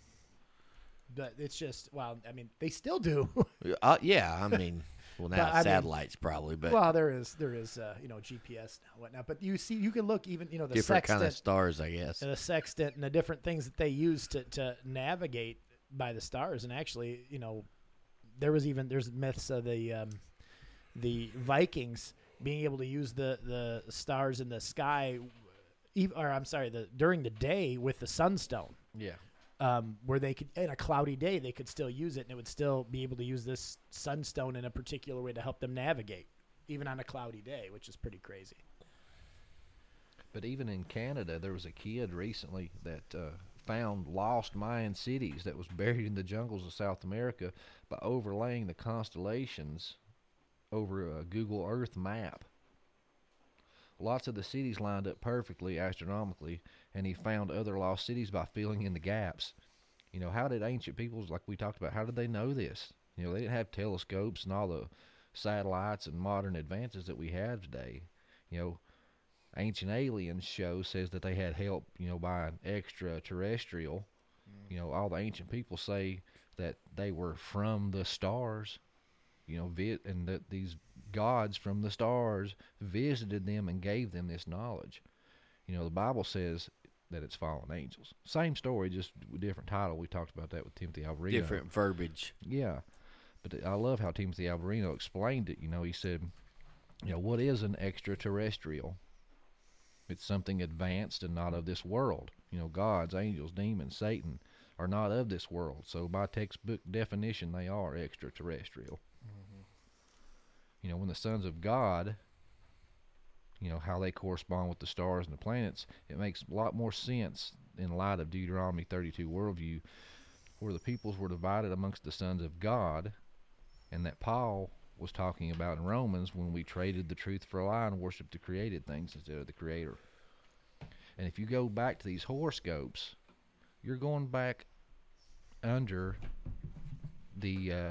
D: But it's just, well, I mean, they still do.
N: uh, yeah, I mean... Well, now
D: But, I mean,
N: satellites probably, but
D: well, there is there is uh, you know, G P S now and whatnot. But you see, you can look even, you know, the
N: different
D: sextant,
N: kind of stars, I guess.
D: and the sextant and the different things that they use to to navigate by the stars. And actually, you know, there was even there's myths of the um, the Vikings being able to use the the stars in the sky, even, or I'm sorry, the during the day with the sunstone.
E: Yeah.
D: Um, where they could, in a cloudy day, they could still use it, and it would still be able to use this sunstone in a particular way to help them navigate, even on a cloudy day, which is pretty crazy.
E: But even in Canada, there was a kid recently that uh, found lost Mayan cities that was buried in the jungles of South America by overlaying the constellations over a Google Earth map. Lots of the cities lined up perfectly astronomically, and he found other lost cities by filling in the gaps. You know, how did ancient peoples, like we talked about, how did they know this? You know, they didn't have telescopes and all the satellites and modern advances that we have today. You know, Ancient Aliens show says that they had help, you know, by an extraterrestrial. Mm. You know, all the ancient people say that they were from the stars. You know, vi- and that these gods from the stars visited them and gave them this knowledge. You know, the Bible says that it's fallen angels. Same story, just with different title. We talked about that with Timothy Alvarino.
N: Different verbiage.
E: Yeah. But I love how Timothy Alvarino explained it. You know, he said, you know, what is an extraterrestrial? It's something advanced and not of this world. You know, gods, angels, demons, Satan are not of this world. So by textbook definition, they are extraterrestrial. You know, when the sons of God, you know, how they correspond with the stars and the planets, it makes a lot more sense in light of Deuteronomy thirty-two worldview, where the peoples were divided amongst the sons of God, and that Paul was talking about in Romans when we traded the truth for a lie and worshiped the created things instead of the Creator. And if you go back to these horoscopes, you're going back under the... Uh,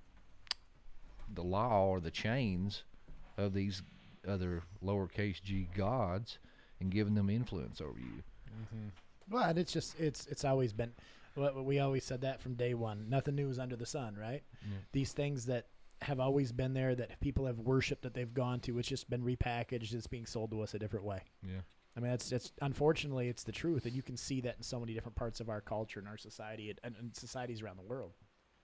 E: the law or the chains of these other lowercase g gods and giving them influence over you.
D: Mm-hmm. Well, and it's just, it's it's always been, well, we always said that from day one. Nothing new is under the sun, right?
E: Yeah.
D: These things that have always been there, that people have worshipped, that they've gone to, it's just been repackaged. It's being sold to us a different way.
E: Yeah.
D: I mean, it's, it's unfortunately, it's the truth. And you can see that in so many different parts of our culture and our society and, and societies around the world.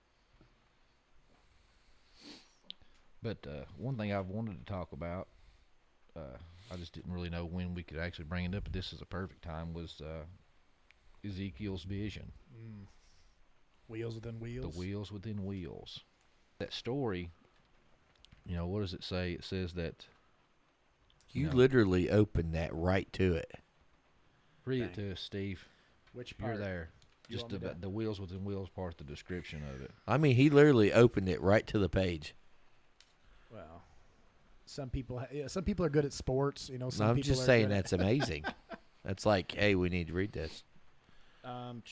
E: But uh, one thing I've wanted to talk about, uh, I just didn't really know when we could actually bring it up, but this is a perfect time, was uh, Ezekiel's vision.
D: Mm. Wheels within wheels?
E: The wheels within wheels. That story, you know, what does it say? It says that...
N: You,
E: you know,
N: literally opened that right to it.
E: Read
D: Dang.
E: it to us, Steve.
D: Which part?
E: You're there.
D: You
E: Just
D: want me
E: the,
D: to-
E: the wheels within wheels part, the description of it.
N: I mean, he literally opened it right to the page.
D: Well, some people, ha- yeah, some people are good at sports. You know, some
N: No, I'm
D: people
N: just
D: are
N: saying
D: good
N: that's
D: at
N: amazing. That's like, hey, we need to read this.
D: Um.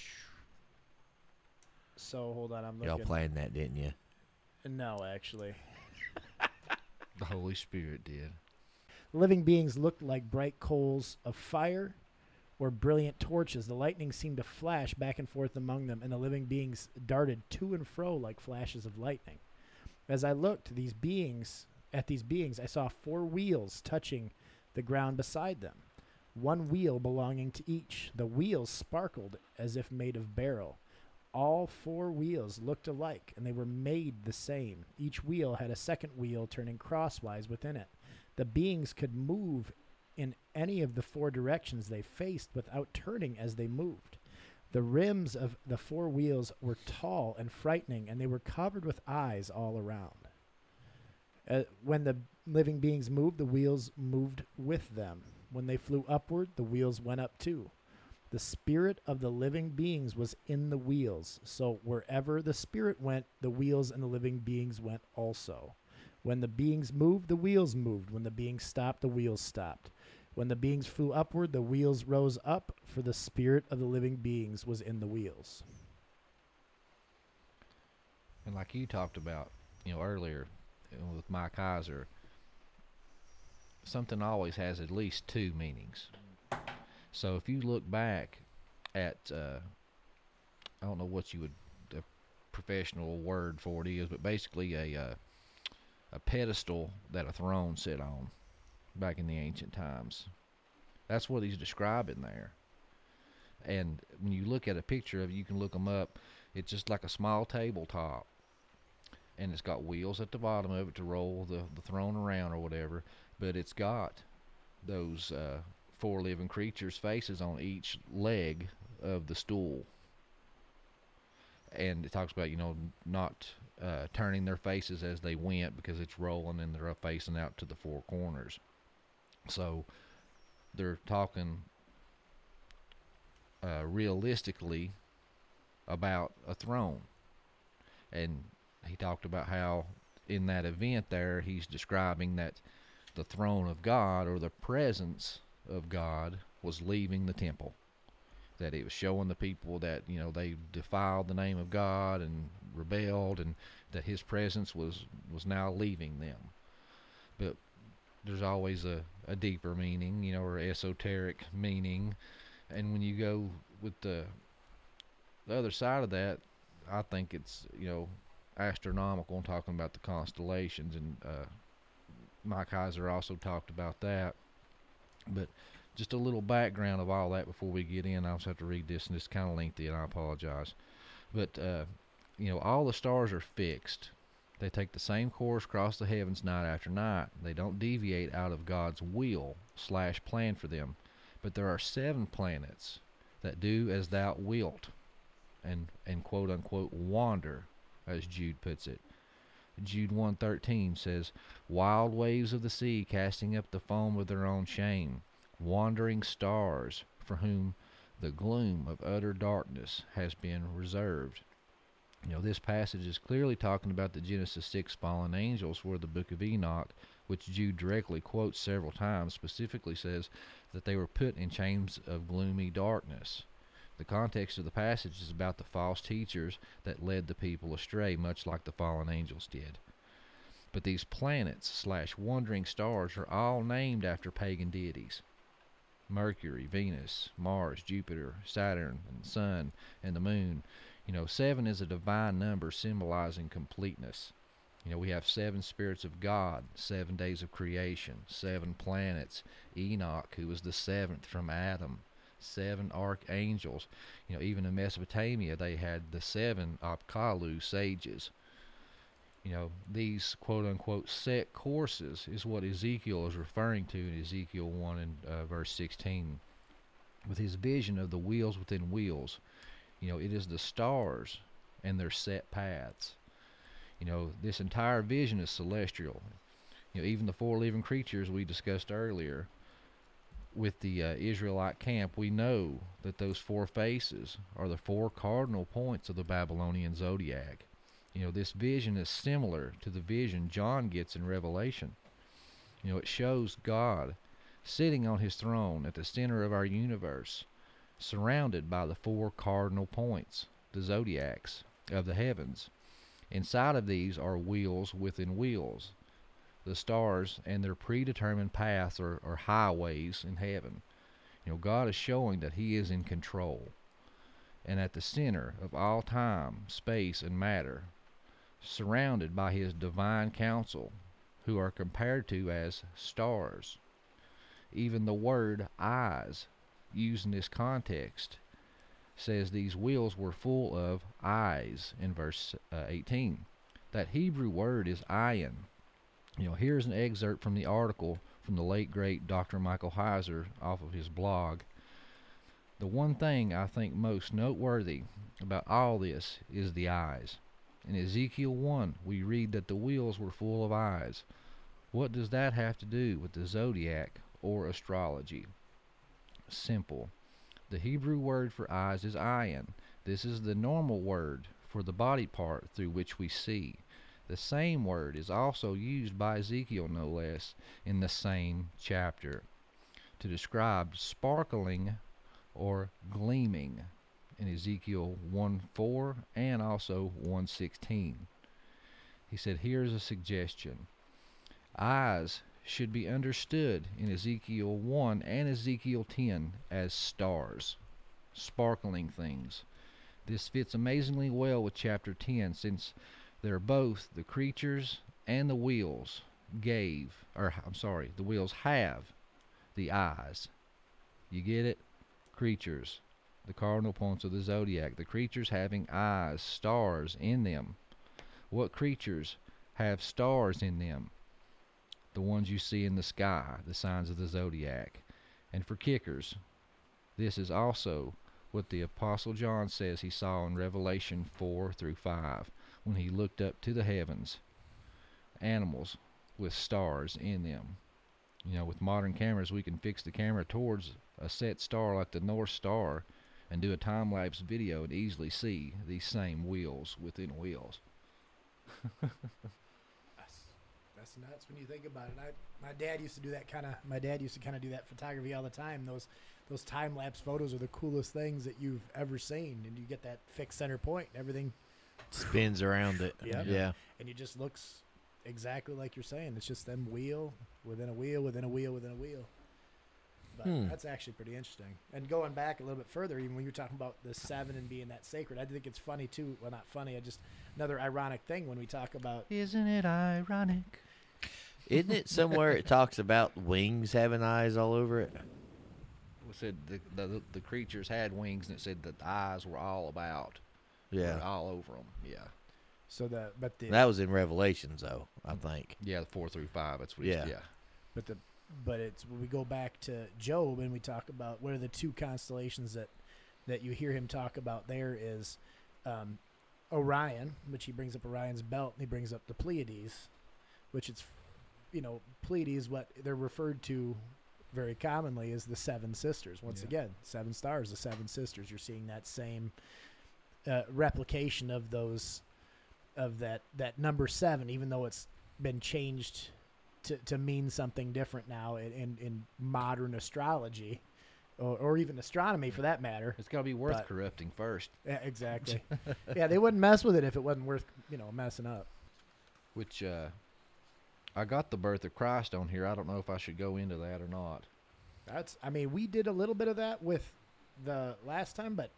D: So hold on, I'm looking.
N: Y'all planned that, didn't you?
D: No, actually.
E: The Holy Spirit did.
D: Living beings looked like bright coals of fire or brilliant torches. The lightning seemed to flash back and forth among them, and the living beings darted to and fro like flashes of lightning. As I looked these beings at these beings, I saw four wheels touching the ground beside them, one wheel belonging to each. The wheels sparkled as if made of beryl. All four wheels looked alike, and they were made the same. Each wheel had a second wheel turning crosswise within it. The beings could move in any of the four directions they faced without turning as they moved. The rims of the four wheels were tall and frightening, and they were covered with eyes all around. Uh, when the living beings moved, the wheels moved with them. When they flew upward, the wheels went up too. The spirit of the living beings was in the wheels. So wherever the spirit went, the wheels and the living beings went also. When the beings moved, the wheels moved. When the beings stopped, the wheels stopped. When the beings flew upward, the wheels rose up, for the spirit of the living beings was in the wheels.
E: And like you talked about, you know, earlier with Mike Heiser, something always has at least two meanings. So if you look back at, uh, I don't know what you would, a professional word for it is, but basically a uh, a pedestal that a throne sit on back in the ancient times. That's what he's describing there. And when you look at a picture of it, you can look them up. It's just like a small tabletop, and it's got wheels at the bottom of it to roll the, the throne around or whatever, but it's got those uh, four living creatures' faces on each leg of the stool. And it talks about, you know, not uh, turning their faces as they went because it's rolling and they're facing out to the four corners. So they're talking uh, realistically about a throne. And he talked about how in that event there he's describing that the throne of God, or the presence of God, was leaving the temple. That it was showing the people that, you know, they defiled the name of God and rebelled, and that his presence was, was now leaving them. But there's always a, a deeper meaning, you know, or esoteric meaning. And when you go with the, the other side of that, I think it's, you know, astronomical, and talking about the constellations. And uh, Mike Heiser also talked about that. But just a little background of all that before we get in. I also have to read this, and it's kind of lengthy, and I apologize. But, uh, you know, all the stars are fixed. They take the same course across the heavens night after night. They don't deviate out of God's will slash plan for them. But there are seven planets that do as thou wilt, and, and quote-unquote wander, as Jude puts it. Jude one thirteen says, wild waves of the sea casting up the foam of their own shame, wandering stars for whom the gloom of utter darkness has been reserved. You know, this passage is clearly talking about the Genesis six fallen angels, where the book of Enoch, which Jude directly quotes several times, specifically says that they were put in chains of gloomy darkness. The context of the passage is about the false teachers that led the people astray, much like the fallen angels did. But these planets slash wandering stars are all named after pagan deities. Mercury, Venus, Mars, Jupiter, Saturn, and the Sun, and the Moon. You know, seven is a divine number symbolizing completeness. You know, we have seven spirits of God, seven days of creation, seven planets, Enoch, who was the seventh from Adam, seven archangels. You know, even in Mesopotamia, they had the seven Apkallu sages. You know, these quote-unquote set courses is what Ezekiel is referring to in Ezekiel one and uh, verse sixteen. With his vision of the wheels within wheels, you know, it is the stars and their set paths. You know, this entire vision is celestial. You know, even the four living creatures we discussed earlier with the uh, Israelite camp, we know that those four faces are the four cardinal points of the Babylonian zodiac. You know, this vision is similar to the vision John gets in Revelation. You know, it shows God sitting on his throne at the center of our universe, surrounded by the four cardinal points, the zodiacs of the heavens. Inside of these are wheels within wheels, the stars and their predetermined paths or, or highways in heaven. You know, God is showing that he is in control. And at the center of all time, space, and matter, surrounded by his divine council, who are compared to as stars. Even the word eyes, used in this context, says these wheels were full of eyes in verse uh, eighteen. That Hebrew word is ayin. You know, here's an excerpt from the article from the late great Doctor Michael Heiser off of his blog. The one thing I think most noteworthy about all this is the eyes. In Ezekiel one, we read that the wheels were full of eyes. What does that have to do with the zodiac or astrology? Simple. The Hebrew word for eyes is ayin. This is the normal word for the body part through which we see. The same word is also used by Ezekiel, no less, in the same chapter to describe sparkling or gleaming in Ezekiel one four and also one sixteen. He said, here's a suggestion. Eyes should be understood in Ezekiel one and Ezekiel ten as stars, sparkling things. This fits amazingly well with chapter ten, since they're both the creatures and the wheels gave, or I'm sorry, the wheels have the eyes. You get it? Creatures, the cardinal points of the zodiac, the creatures having eyes, stars in them. What creatures have stars in them? The ones you see in the sky, the signs of the zodiac. And for kickers, this is also what the Apostle John says he saw in Revelation four through five, when he looked up to the heavens, animals with stars in them. You know, with modern cameras, we can fix the camera towards a set star like the North Star and do a time-lapse video and easily see these same wheels within wheels.
D: that's, that's nuts when you think about it. I, my dad used to do that kind of. My dad used to kind of do that photography all the time. Those those time-lapse photos are the coolest things that you've ever seen, and you get that fixed center point. And everything
N: spins around it.
D: Yep.
N: Yeah,
D: and it just looks exactly like you're saying. It's just them wheel within a wheel within a wheel within a wheel. But
N: Hmm.
D: that's actually pretty interesting. And going back a little bit further, even when you're talking about the seven and being that sacred, I think it's funny too. Well, not funny. I just another ironic thing when we talk about.
E: Isn't it ironic?
N: Isn't it somewhere it talks about wings having eyes all over it?
E: It said the, the the creatures had wings, and it said that the eyes were all about.
N: Yeah.
E: Were all over them. Yeah.
D: So the but the
N: That was in Revelations, though, I think.
E: Yeah, four through five. That's what.
N: Yeah.
E: He's, yeah.
D: But the but it's when we go back to Job and we talk about what are the two constellations that that you hear him talk about. There is um, Orion, which he brings up Orion's belt, and he brings up the Pleiades, which it's you know Pleiades, what they're referred to very commonly as the seven sisters. Once
E: Yeah.
D: again, seven stars, the seven sisters. You're seeing that same uh, replication of those of that that number seven, even though it's been changed to, to mean something different now in, in, in modern astrology or, or even astronomy for that matter.
E: It's got to be worth
D: But-
E: corrupting first.
D: Yeah, exactly. Yeah, they wouldn't mess with it if it wasn't worth, you know, messing up.
E: Which uh, I got the birth of Christ on here. I don't know if I should go into that or not.
D: That's, I mean, we did a little bit of that with the last time, but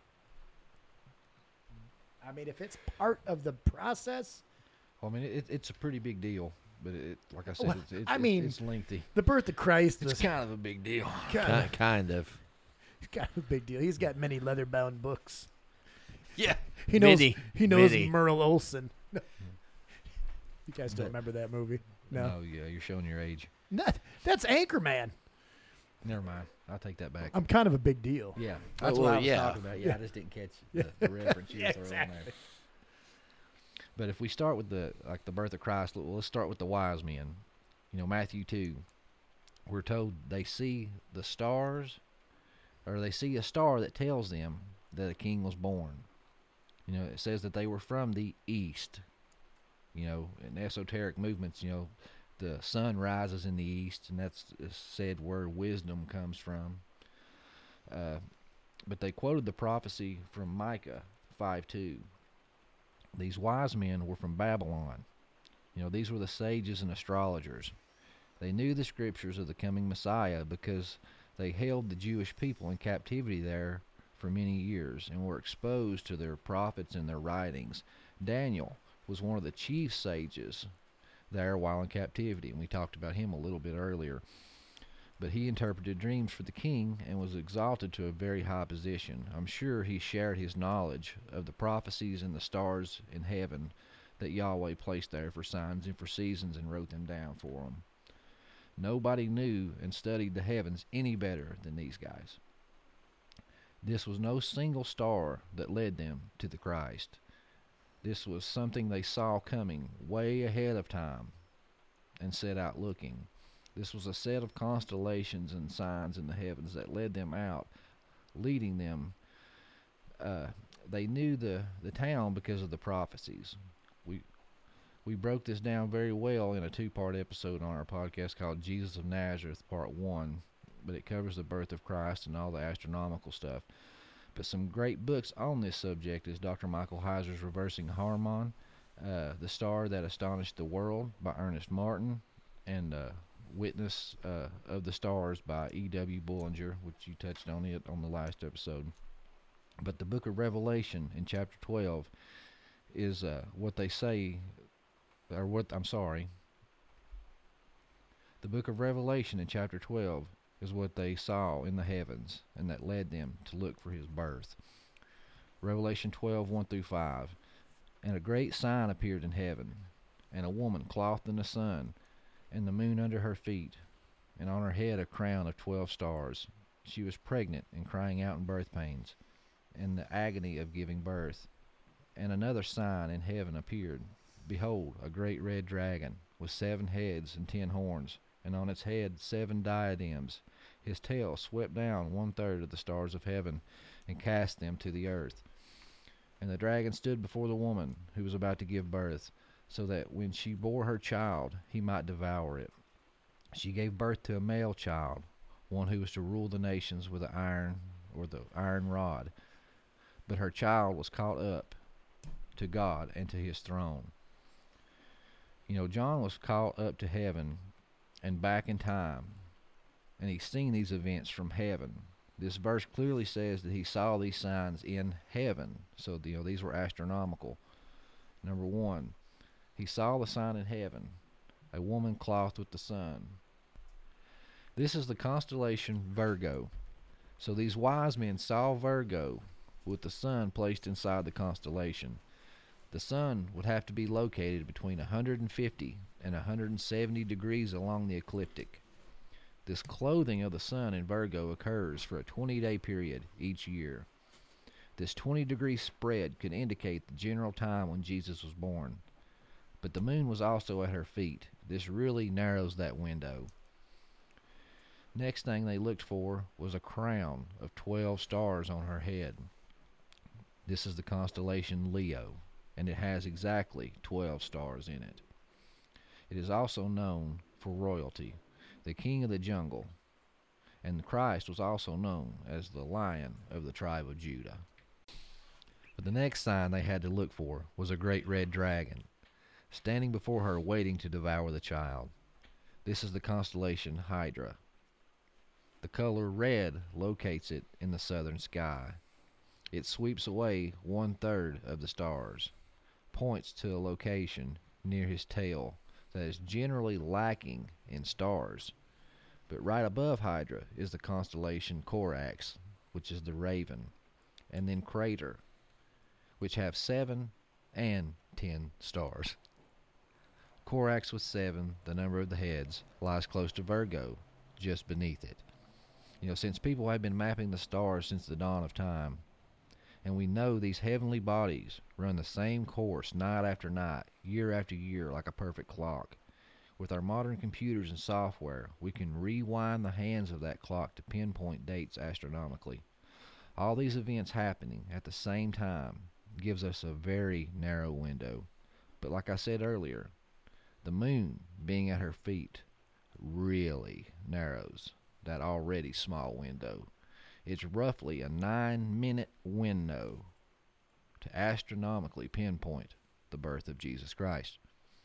D: I mean, if it's part of the process,
E: Well, I mean, it, it's a pretty big deal, but it, like I said,
D: Well,
E: it's, it's,
D: I
E: it's-
D: mean,
E: it's lengthy.
D: the birth of Christ
E: It's
D: was
E: kind of a big deal.
D: kind
N: Ki- kind of.
D: of, kind of a big deal. He's got many leather-bound books.
N: Yeah.
D: He knows.
N: Many,
D: he knows
N: many.
D: Merle Olsen. You guys don't
E: But-
D: remember that movie? No.
E: No, yeah, you're showing your age.
D: That, that's Anchorman.
E: Never mind. I'll take that back.
D: I'm kind of a big deal.
E: Yeah,
N: Oh,
E: that's
N: well,
E: what I was
N: yeah.
E: talking about. Yeah,
D: Yeah.
E: I just didn't catch
D: Yeah.
E: the, the reference you
D: Yeah,
E: were throwing
D: exactly.
E: there. But if we start with the like the birth of Christ, well, let's start with the wise men. You know, Matthew two. We're told they see the stars, or they see a star that tells them that a king was born. You know, it says that they were from the east. You know, in esoteric movements, you know, the sun rises in the east, and that's said where wisdom comes from. Uh, but they quoted the prophecy from Micah five two. These wise men were from Babylon. You know, these were the sages and astrologers. They knew the scriptures of the coming Messiah because they held the Jewish people in captivity there for many years and were exposed to their prophets and their writings. Daniel was one of the chief sages there while in captivity, and we talked about him a little bit earlier. But he interpreted dreams for the king and was exalted to a very high position. I'm sure he shared his knowledge of the prophecies and the stars in heaven that Yahweh placed there for signs and for seasons and wrote them down for them. Nobody knew and studied the heavens any better than these guys. This was no single star that led them to the Christ. This was something they saw coming way ahead of time and set out looking. This was a set of constellations and signs in the heavens that led them out leading them. Uh, they knew the, the town because of the prophecies. We we broke this down very well in a two-part episode on our podcast called Jesus of Nazareth, Part one, but it covers the birth of Christ and all the astronomical stuff. But some great books on this subject is Doctor Michael Heiser's Reversing Harmon, uh, The Star That Astonished the World by Ernest Martin, and uh, Witness uh, of the Stars by E W Bullinger, which you touched on it on the last episode. But the book of Revelation in chapter twelve is uh, what they say, or what, I'm sorry, the book of Revelation in chapter twelve is what they saw in the heavens, and that led them to look for his birth. Revelation twelve, one through five. And a great sign appeared in heaven, and a woman clothed in the sun, and the moon under her feet, and on her head a crown of twelve stars. She was pregnant and crying out in birth pains, and the agony of giving birth. And another sign in heaven appeared. Behold, a great red dragon, with seven heads and ten horns, and on its head seven diadems. His tail swept down one-third of the stars of heaven, and cast them to the earth. And the dragon stood before the woman, who was about to give birth, so that when she bore her child, he might devour it. She gave birth to a male child, one who was to rule the nations with the iron, or the iron rod. But her child was caught up to God and to his throne. You know, John was caught up to heaven and back in time, and he's seen these events from heaven. This verse clearly says that he saw these signs in heaven, so you know these were astronomical. Number one, he saw the sign in heaven, a woman clothed with the sun. This is the constellation Virgo. So these wise men saw Virgo with the sun placed inside the constellation. The sun would have to be located between one hundred fifty and one hundred seventy degrees along the ecliptic. This clothing of the sun in Virgo occurs for a twenty-day period each year. This twenty-degree spread could indicate the general time when Jesus was born. But the moon was also at her feet. This really narrows that window. Next thing they looked for was a crown of twelve stars on her head. This is the constellation Leo, and it has exactly twelve stars in it. It is also known for royalty, the king of the jungle, and Christ was also known as the Lion of the tribe of Judah. But the next sign they had to look for was a great red dragon, standing before her waiting to devour the child. This is the constellation Hydra. The color red locates it in the southern sky. It sweeps away one-third of the stars, points to a location near his tail that is generally lacking in stars. But right above Hydra is the constellation Corax, which is the raven, and then Crater, which have seven and ten stars. Corax with seven, the number of the heads, lies close to Virgo, just beneath it. You know, since people have been mapping the stars since the dawn of time, and we know these heavenly bodies run the same course night after night, year after year, like a perfect clock. With our modern computers and software, we can rewind the hands of that clock to pinpoint dates astronomically. All these events happening at the same time gives us a very narrow window. But like I said earlier, the moon being at her feet really narrows that already small window. It's roughly a nine-minute window to astronomically pinpoint the birth of Jesus Christ.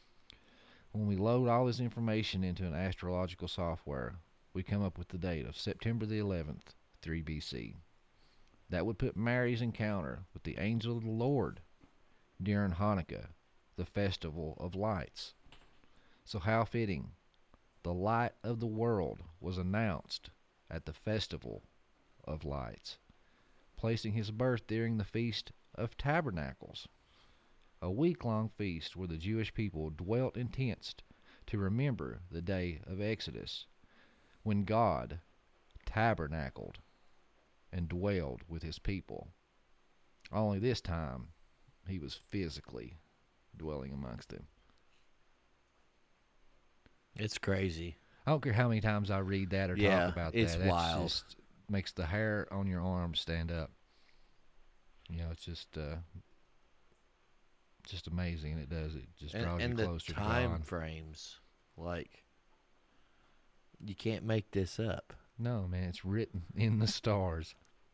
E: When we load all this information into an astrological software, we come up with the date of September the eleventh, three B C. That would put Mary's encounter with the angel of the Lord during Hanukkah, the festival of lights. So how fitting. The light of the world was announced at the festival of lights, placing his birth during the Feast of Tabernacles, a week-long feast where the Jewish people dwelt in tents to remember the day of Exodus, when God tabernacled and dwelled with his people. Only this time, he was physically dwelling amongst them.
N: It's crazy.
E: I don't care how many times I read that or
N: yeah,
E: talk about
N: it's
E: that. It's
N: wild.
E: Just, makes the hair on your arm stand up. You know, it's just uh, just amazing. It does. It just
N: and,
E: draws
N: and
E: you closer
N: the
E: to
N: time
E: God.
N: frames, like, you can't make this up.
E: No, man, it's written in the stars.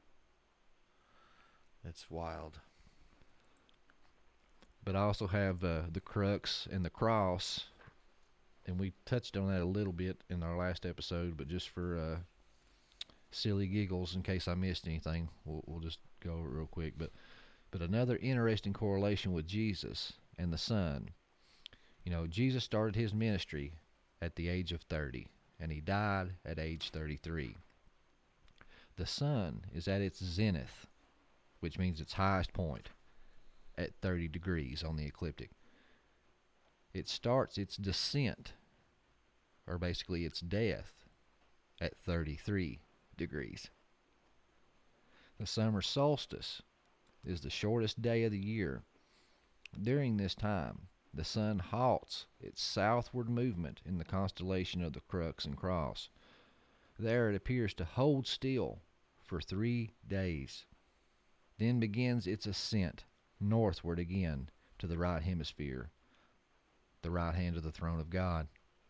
N: It's wild.
E: But I also have uh, the crux and the cross, and we touched on that a little bit in our last episode, but just for uh, silly giggles, in case I missed anything, we'll, we'll just go over it real quick. But but another interesting correlation with Jesus and the Son. You know, Jesus started his ministry at the age of thirty, and he died at age thirty-three. The Sun is at its zenith, which means its highest point, at thirty degrees on the ecliptic. It starts its descent, or basically its death, at thirty-three degrees. The summer solstice is the shortest day of the year. During this time, the sun halts its southward movement in the constellation of the Crux and Cross. There it appears to hold still for three days. Then begins its ascent northward again to the right hemisphere, the right hand of the throne of God.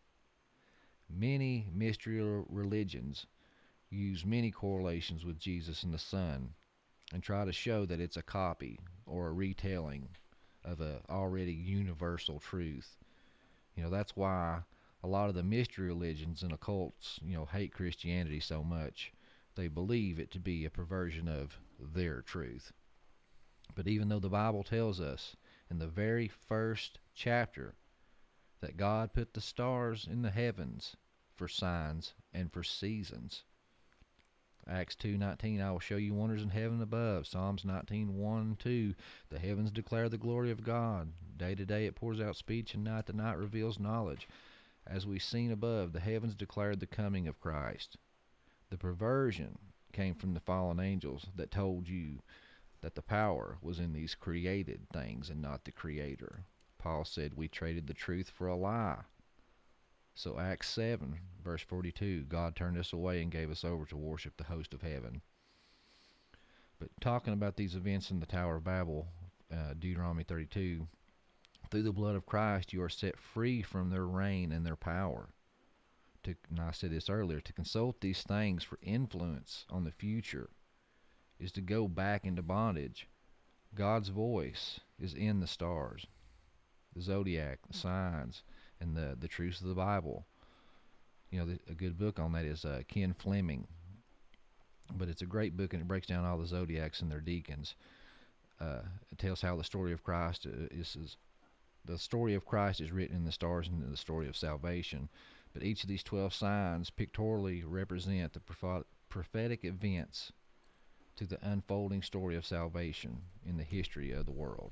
E: Many mystery religions use many correlations with Jesus and the Son and try to show that it's a copy or a retelling of a already universal truth. You know, that's why a lot of the mystery religions and occults, you know, hate Christianity so much. They believe it to be a perversion of their truth. But even though the Bible tells us in the very first chapter that God put the stars in the heavens for signs and for seasons. Acts two nineteen, I will show you wonders in heaven above. Psalms nineteen one and two, the heavens declare the glory of God. Day to day it pours out speech, and night to night reveals knowledge. As we've seen above, the heavens declared the coming of Christ. The perversion came from the fallen angels that told you that the power was in these created things and not the Creator. Paul said we traded the truth for a lie. So Acts seven, verse forty-two, God turned us away and gave us over to worship the host of heaven. But talking about these events in the Tower of Babel, uh, Deuteronomy thirty-two, through the blood of Christ you are set free from their reign and their power. To, and I said this earlier, to consult these things for influence on the future is to go back into bondage. God's voice is in the stars, the zodiac, the signs, and the, the truths of the Bible. You know, the, a good book on that is uh, Ken Fleming. But it's a great book, and it breaks down all the zodiacs and their deacons. Uh, it tells how the story of Christ uh, is, is the story of Christ is written in the stars and the story of salvation. But each of these twelve signs pictorially represent the prophetic events to the unfolding story of salvation in the history of the world.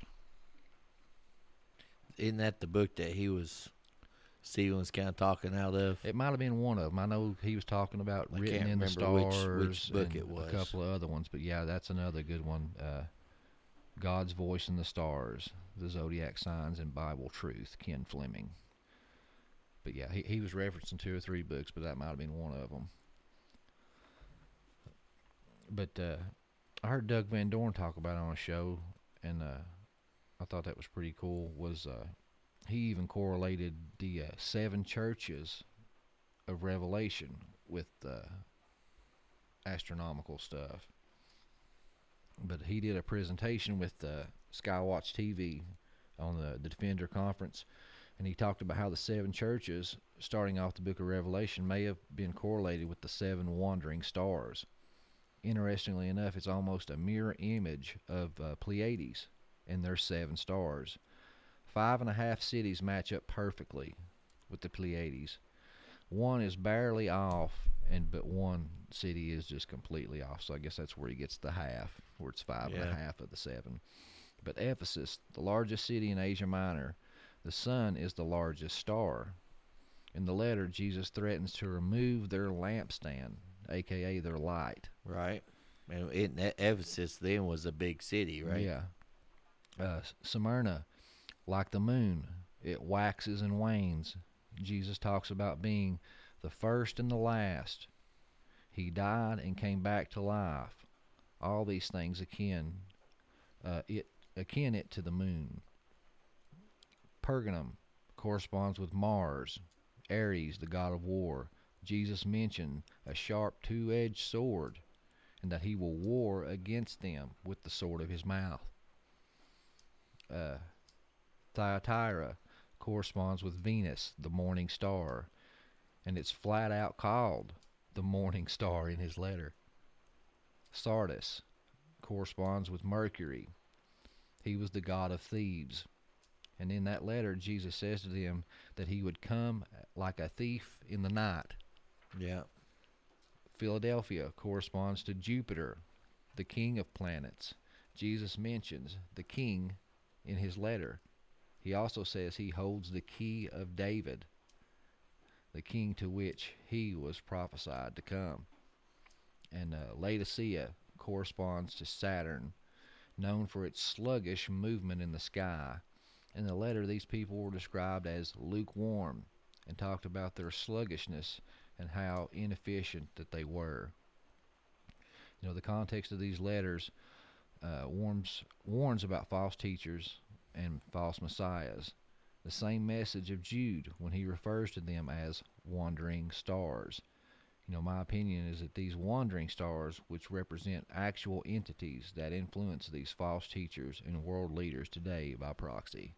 N: Isn't that the book that he was, Stephen was kind of talking out of?
E: It might have been one of them. I know he was talking about
N: I
E: Written
N: can't
E: in the
N: remember
E: Stars,
N: which, which book
E: and
N: it was.
E: a couple of other ones. But yeah, that's another good one. Uh, God's Voice in the Stars, the Zodiac Signs and Bible Truth, Ken Fleming. But yeah, he, he was referencing two or three books, but that might have been one of them. But uh, I heard Doug Van Dorn talk about it on a show, and uh, I thought that was pretty cool. Was uh, he even correlated the uh, seven churches of Revelation with uh, astronomical stuff. But he did a presentation with uh, Skywatch T V on the, the Defender Conference, and he talked about how the seven churches, starting off the book of Revelation, may have been correlated with the seven wandering stars. Interestingly enough, it's almost a mirror image of uh, Pleiades and their seven stars. Five and a half cities match up perfectly with the Pleiades. One is barely off, and but one city is just completely off. So I guess that's where he gets the half, where it's five
N: Yeah.
E: and a half of the seven. But Ephesus, the largest city in Asia Minor, the sun is the largest star. In the letter, Jesus threatens to remove their lampstand, aka their light.
N: Right. And it, Ephesus then was a big city, right?
E: Yeah. Uh, Smyrna, like the moon, it waxes and wanes. Jesus talks about being the first and the last. He died and came back to life. All these things akin, uh, it akin it to the moon. Pergamum corresponds with Mars, Ares, the god of war. Jesus mentioned a sharp two-edged sword, and that he will war against them with the sword of his mouth. Uh, Thyatira corresponds with Venus, the morning star, and it's flat out called the morning star in his letter. Sardis corresponds with Mercury. He was the god of thieves. And in that letter, Jesus says to them that he would come like a thief in the night.
N: Yeah.
E: Philadelphia corresponds to Jupiter, the king of planets. Jesus mentions the king in his letter. He also says he holds the key of David, the king to which he was prophesied to come. And uh, Laodicea corresponds to Saturn, known for its sluggish movement in the sky. In the letter, these people were described as lukewarm and talked about their sluggishness and how inefficient that they were. You know, the context of these letters uh, warns, warns about false teachers and false messiahs. The same message of Jude when he refers to them as wandering stars. You know, my opinion is that these wandering stars, which represent actual entities that influence these false teachers and world leaders today by proxy.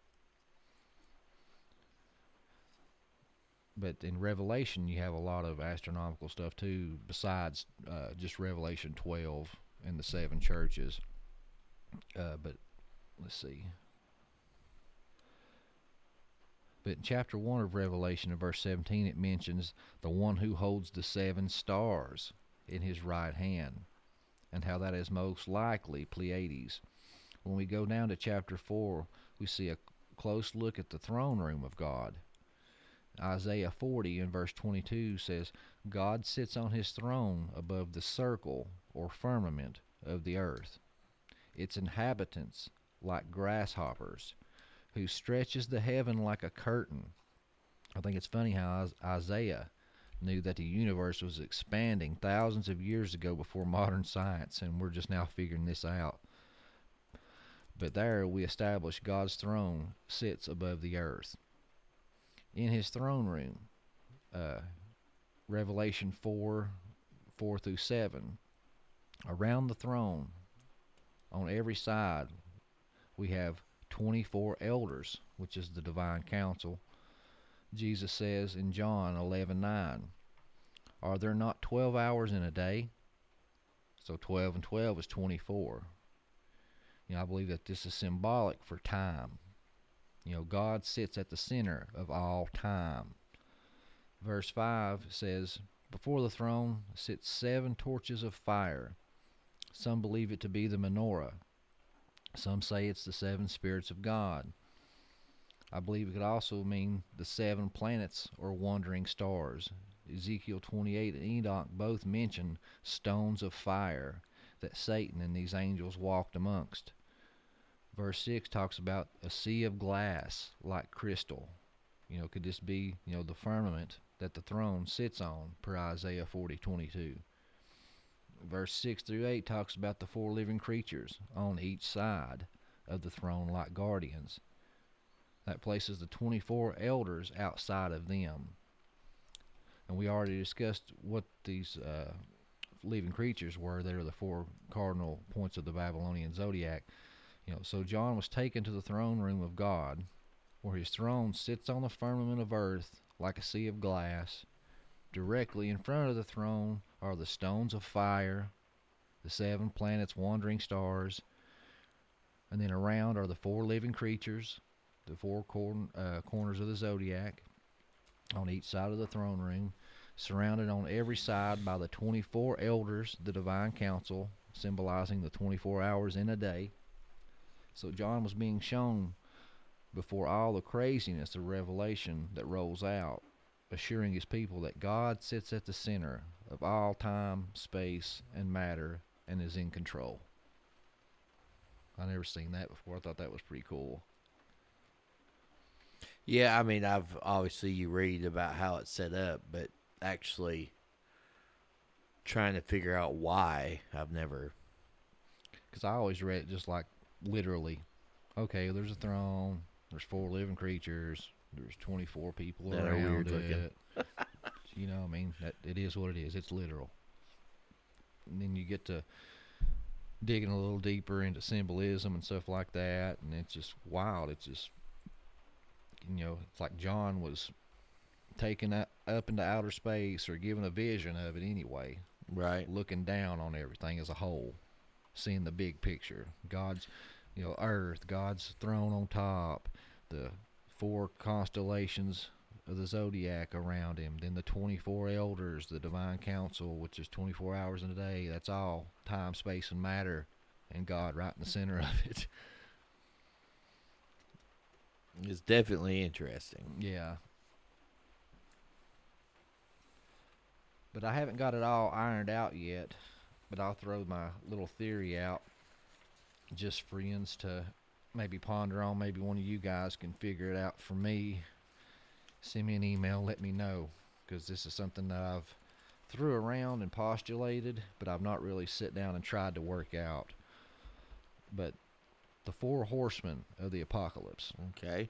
E: But in Revelation, you have a lot of astronomical stuff too, besides uh, just Revelation twelve and the seven churches. Uh, but let's see. But in chapter one of Revelation, in verse seventeen, it mentions the one who holds the seven stars in his right hand, and how that is most likely Pleiades. When we go down to chapter four, we see a close look at the throne room of God. Isaiah forty in verse twenty-two says, God sits on his throne above the circle or firmament of the earth, its inhabitants like grasshoppers, who stretches the heaven like a curtain. I think it's funny how Isaiah knew that the universe was expanding thousands of years ago before modern science, and we're just now figuring this out. But there we establish God's throne sits above the earth. In his throne room, uh, Revelation four, four through seven, around the throne, on every side, we have twenty-four elders, which is the divine council. Jesus says in John eleven nine, are there not twelve hours in a day? So twelve and twelve is twenty-four. You know, I believe that this is symbolic for time. You know, God sits at the center of all time. Verse five says, before the throne sit seven torches of fire. Some believe it to be the menorah. Some say it's the seven spirits of God. I believe it could also mean the seven planets or wandering stars. Ezekiel twenty-eight and Enoch both mention stones of fire that Satan and these angels walked amongst. Verse six talks about a sea of glass like crystal. You know, could this be, you know, the firmament that the throne sits on, per Isaiah forty twenty-two. Verse six through eight talks about the four living creatures on each side of the throne like guardians. That places the twenty-four elders outside of them. And we already discussed what these uh, living creatures were. They are the four cardinal points of the Babylonian zodiac. You know, so John was taken to the throne room of God, where his throne sits on the firmament of earth like a sea of glass. Directly in front of the throne are the stones of fire, the seven planets, wandering stars, and then around are the four living creatures, the four cor- uh, corners of the zodiac, on each side of the throne room, surrounded on every side by the twenty-four elders, the divine council, symbolizing the twenty-four hours in a day. So John was being shown before all the craziness of Revelation that rolls out, assuring his people that God sits at the center of all time, space, and matter and is in control. I never seen that before. I thought that was pretty cool.
N: Yeah, I mean, I've obviously you read about how it's set up, but actually trying to figure out why. I've never.
E: Because I always read it just like literally. Okay, there's a throne. There's four living creatures. There's twenty-four people
N: That are
E: around
N: weird
E: it.
N: looking.
E: You know, I mean, that it is what it is. It's literal. And then you get to digging a little deeper into symbolism and stuff like that, and it's just wild. It's just, you know, it's like John was taken up, up into outer space or given a vision of it anyway.
N: Right.
E: Looking down on everything as a whole, seeing the big picture. God's, you know, earth, God's throne on top, the four constellations of the zodiac around him, then the twenty-four elders, the divine council, which is twenty-four hours in a day. That's all time, space, and matter, and God right in the center of it.
N: It's definitely interesting.
E: Yeah. But I haven't got it all ironed out yet, but I'll throw my little theory out just for friends to maybe ponder on. Maybe one of you guys can figure it out for me. Send me an email, let me know, because this is something that I've threw around and postulated, but I've not really sit down and tried to work out. But the four horsemen of the apocalypse.
N: Okay.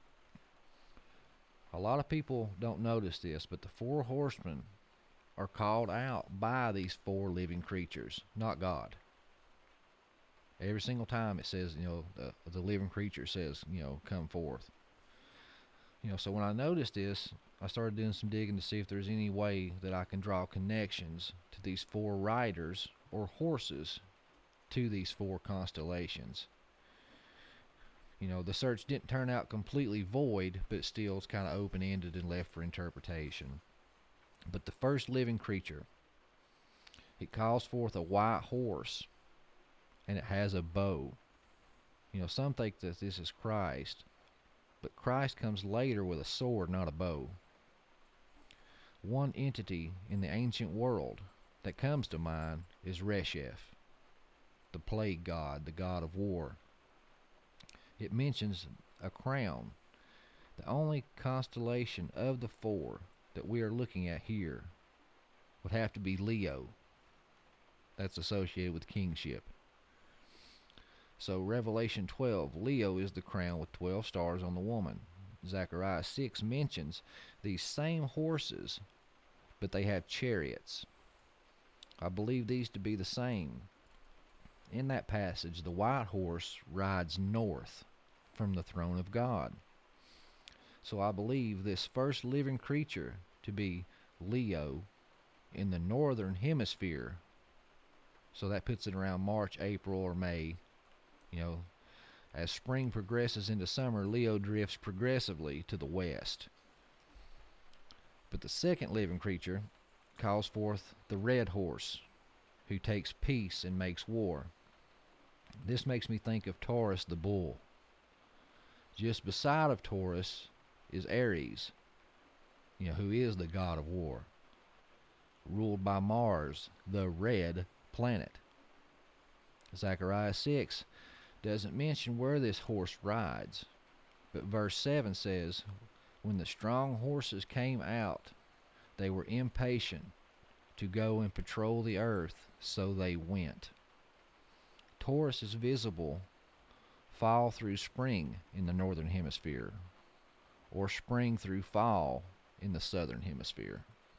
E: A lot of people don't notice this, but the four horsemen are called out by these four living creatures, not God. Every single time it says, you know, the, the living creature says, you know, come forth. You know, so when I noticed this, I started doing some digging to see if there's any way that I can draw connections to these four riders or horses to these four constellations. You know, the search didn't turn out completely void, but still it's kind of open-ended and left for interpretation. But the first living creature, it calls forth a white horse, and it has a bow. You know, some think that this is Christ, but Christ comes later with a sword, not a bow. One entity in the ancient world that comes to mind is Resheph, the plague god, the god of war. It mentions a crown. The only constellation of the four that we are looking at here would have to be Leo. That's associated with kingship. So Revelation twelve, Leo is the crown with twelve stars on the woman. Zechariah six mentions these same horses, but they have chariots. I believe these to be the same. In that passage, the white horse rides north from the throne of God. So I believe this first living creature to be Leo in the northern hemisphere. So that puts it around March, April, or May. You know, as spring progresses into summer, Leo drifts progressively to the west. But the second living creature calls forth the red horse, who takes peace and makes war. This makes me think of Taurus the bull. Just beside of Taurus is Ares, you know, who is the god of war, ruled by Mars, the red planet. Zechariah six doesn't mention where this horse rides, but verse seven says, when the strong horses came out, they were impatient to go and patrol the earth, so they went. Taurus is visible fall through spring in the northern hemisphere, or spring through fall in the southern hemisphere.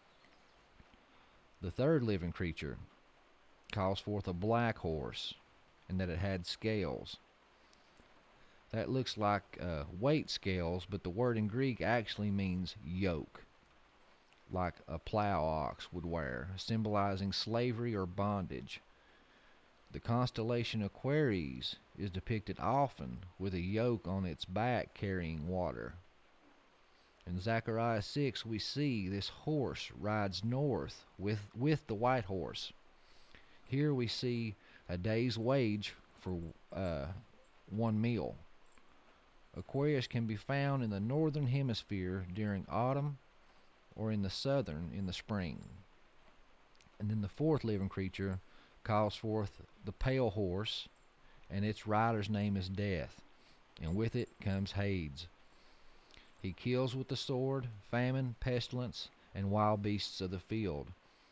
E: The third living creature calls forth a black horse, and that it had scales. That looks like uh, weight scales, but the word in Greek actually means yoke, like a plow ox would wear, symbolizing slavery or bondage. The constellation Aquarius is depicted often with a yoke on its back carrying water. In Zechariah six, we see this horse rides north with, with the white horse. Here we see a day's wage for uh, one meal. Aquarius can be found in the northern hemisphere during autumn, or in the southern in the spring. And then the fourth living creature calls forth the pale horse, and its rider's name is Death, and with it comes Hades. He kills with the sword, famine, pestilence, and wild beasts of the field.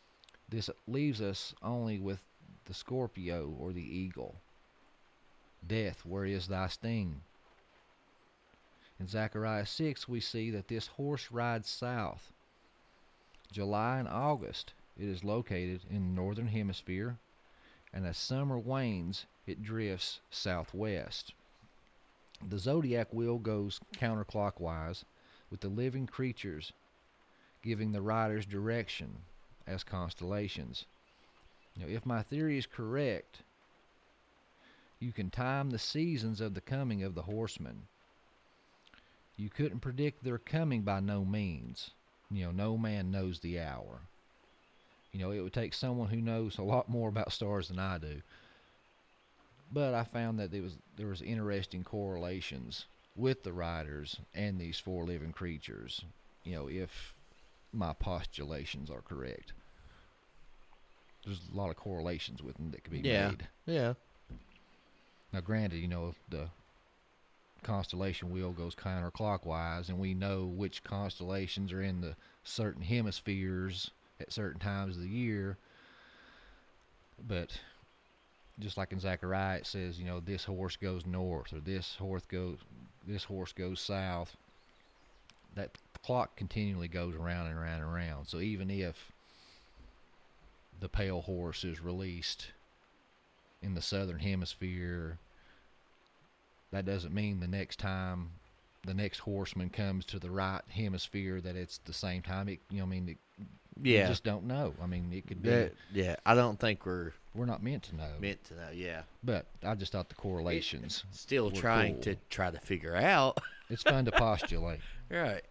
E: This leaves us only with the Scorpio or the eagle. Death, where is thy sting? In Zechariah six, we see that this horse rides south. July and August, it is located in the northern hemisphere, and as summer wanes, it drifts southwest. The zodiac wheel goes counterclockwise, with the living creatures giving the riders direction as constellations. Now, if my theory is correct, you can time the seasons of the coming of the horsemen. You couldn't predict their coming by no means. You know, no man knows the hour. You know, it would take someone who knows a lot more about stars than I do. But I found that there was there was interesting correlations with the riders and these four living creatures. You know, if my postulations are correct, there's a lot of correlations with them that could be
N: yeah.
E: made.
N: Yeah.
E: Now, granted, you know, the constellation wheel goes counterclockwise, and we know which constellations are in the certain hemispheres at certain times of the year. But just like in Zechariah, it says, you know, this horse goes north, or this horse goes this horse goes south. That clock continually goes around and around and around. So even if the pale horse is released in the southern hemisphere, that doesn't mean the next time the next horseman comes to the right hemisphere that it's the same time. It, you know, I mean, it,
N: yeah,
E: you just don't know. I mean, it could be.
N: That, yeah, I don't think we're
E: we're not meant to know.
N: Meant to know, yeah.
E: But I just thought the correlations.
N: It's still
E: were
N: trying
E: cool.
N: to try to figure out.
E: It's fun to postulate.
N: Right.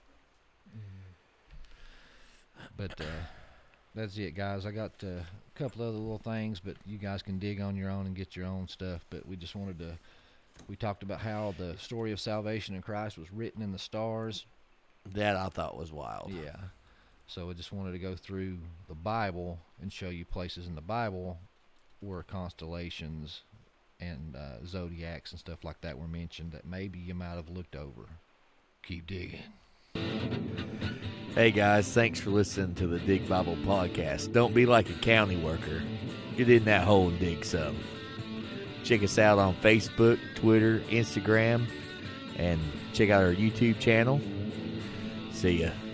E: But uh, that's it, guys. I got uh, a couple other little things, but you guys can dig on your own and get your own stuff. But we just wanted to. We talked about how the story of salvation in Christ was written in the stars.
N: That I thought was wild.
E: Yeah. So I just wanted to go through the Bible and show you places in the Bible where constellations and uh, zodiacs and stuff like that were mentioned that maybe you might have looked over. Keep digging.
N: Hey guys, thanks for listening to the Dig Bible Podcast. Don't be like a county worker. Get in that hole and dig some. Check us out on Facebook, Twitter, Instagram, and check out our YouTube channel. See ya.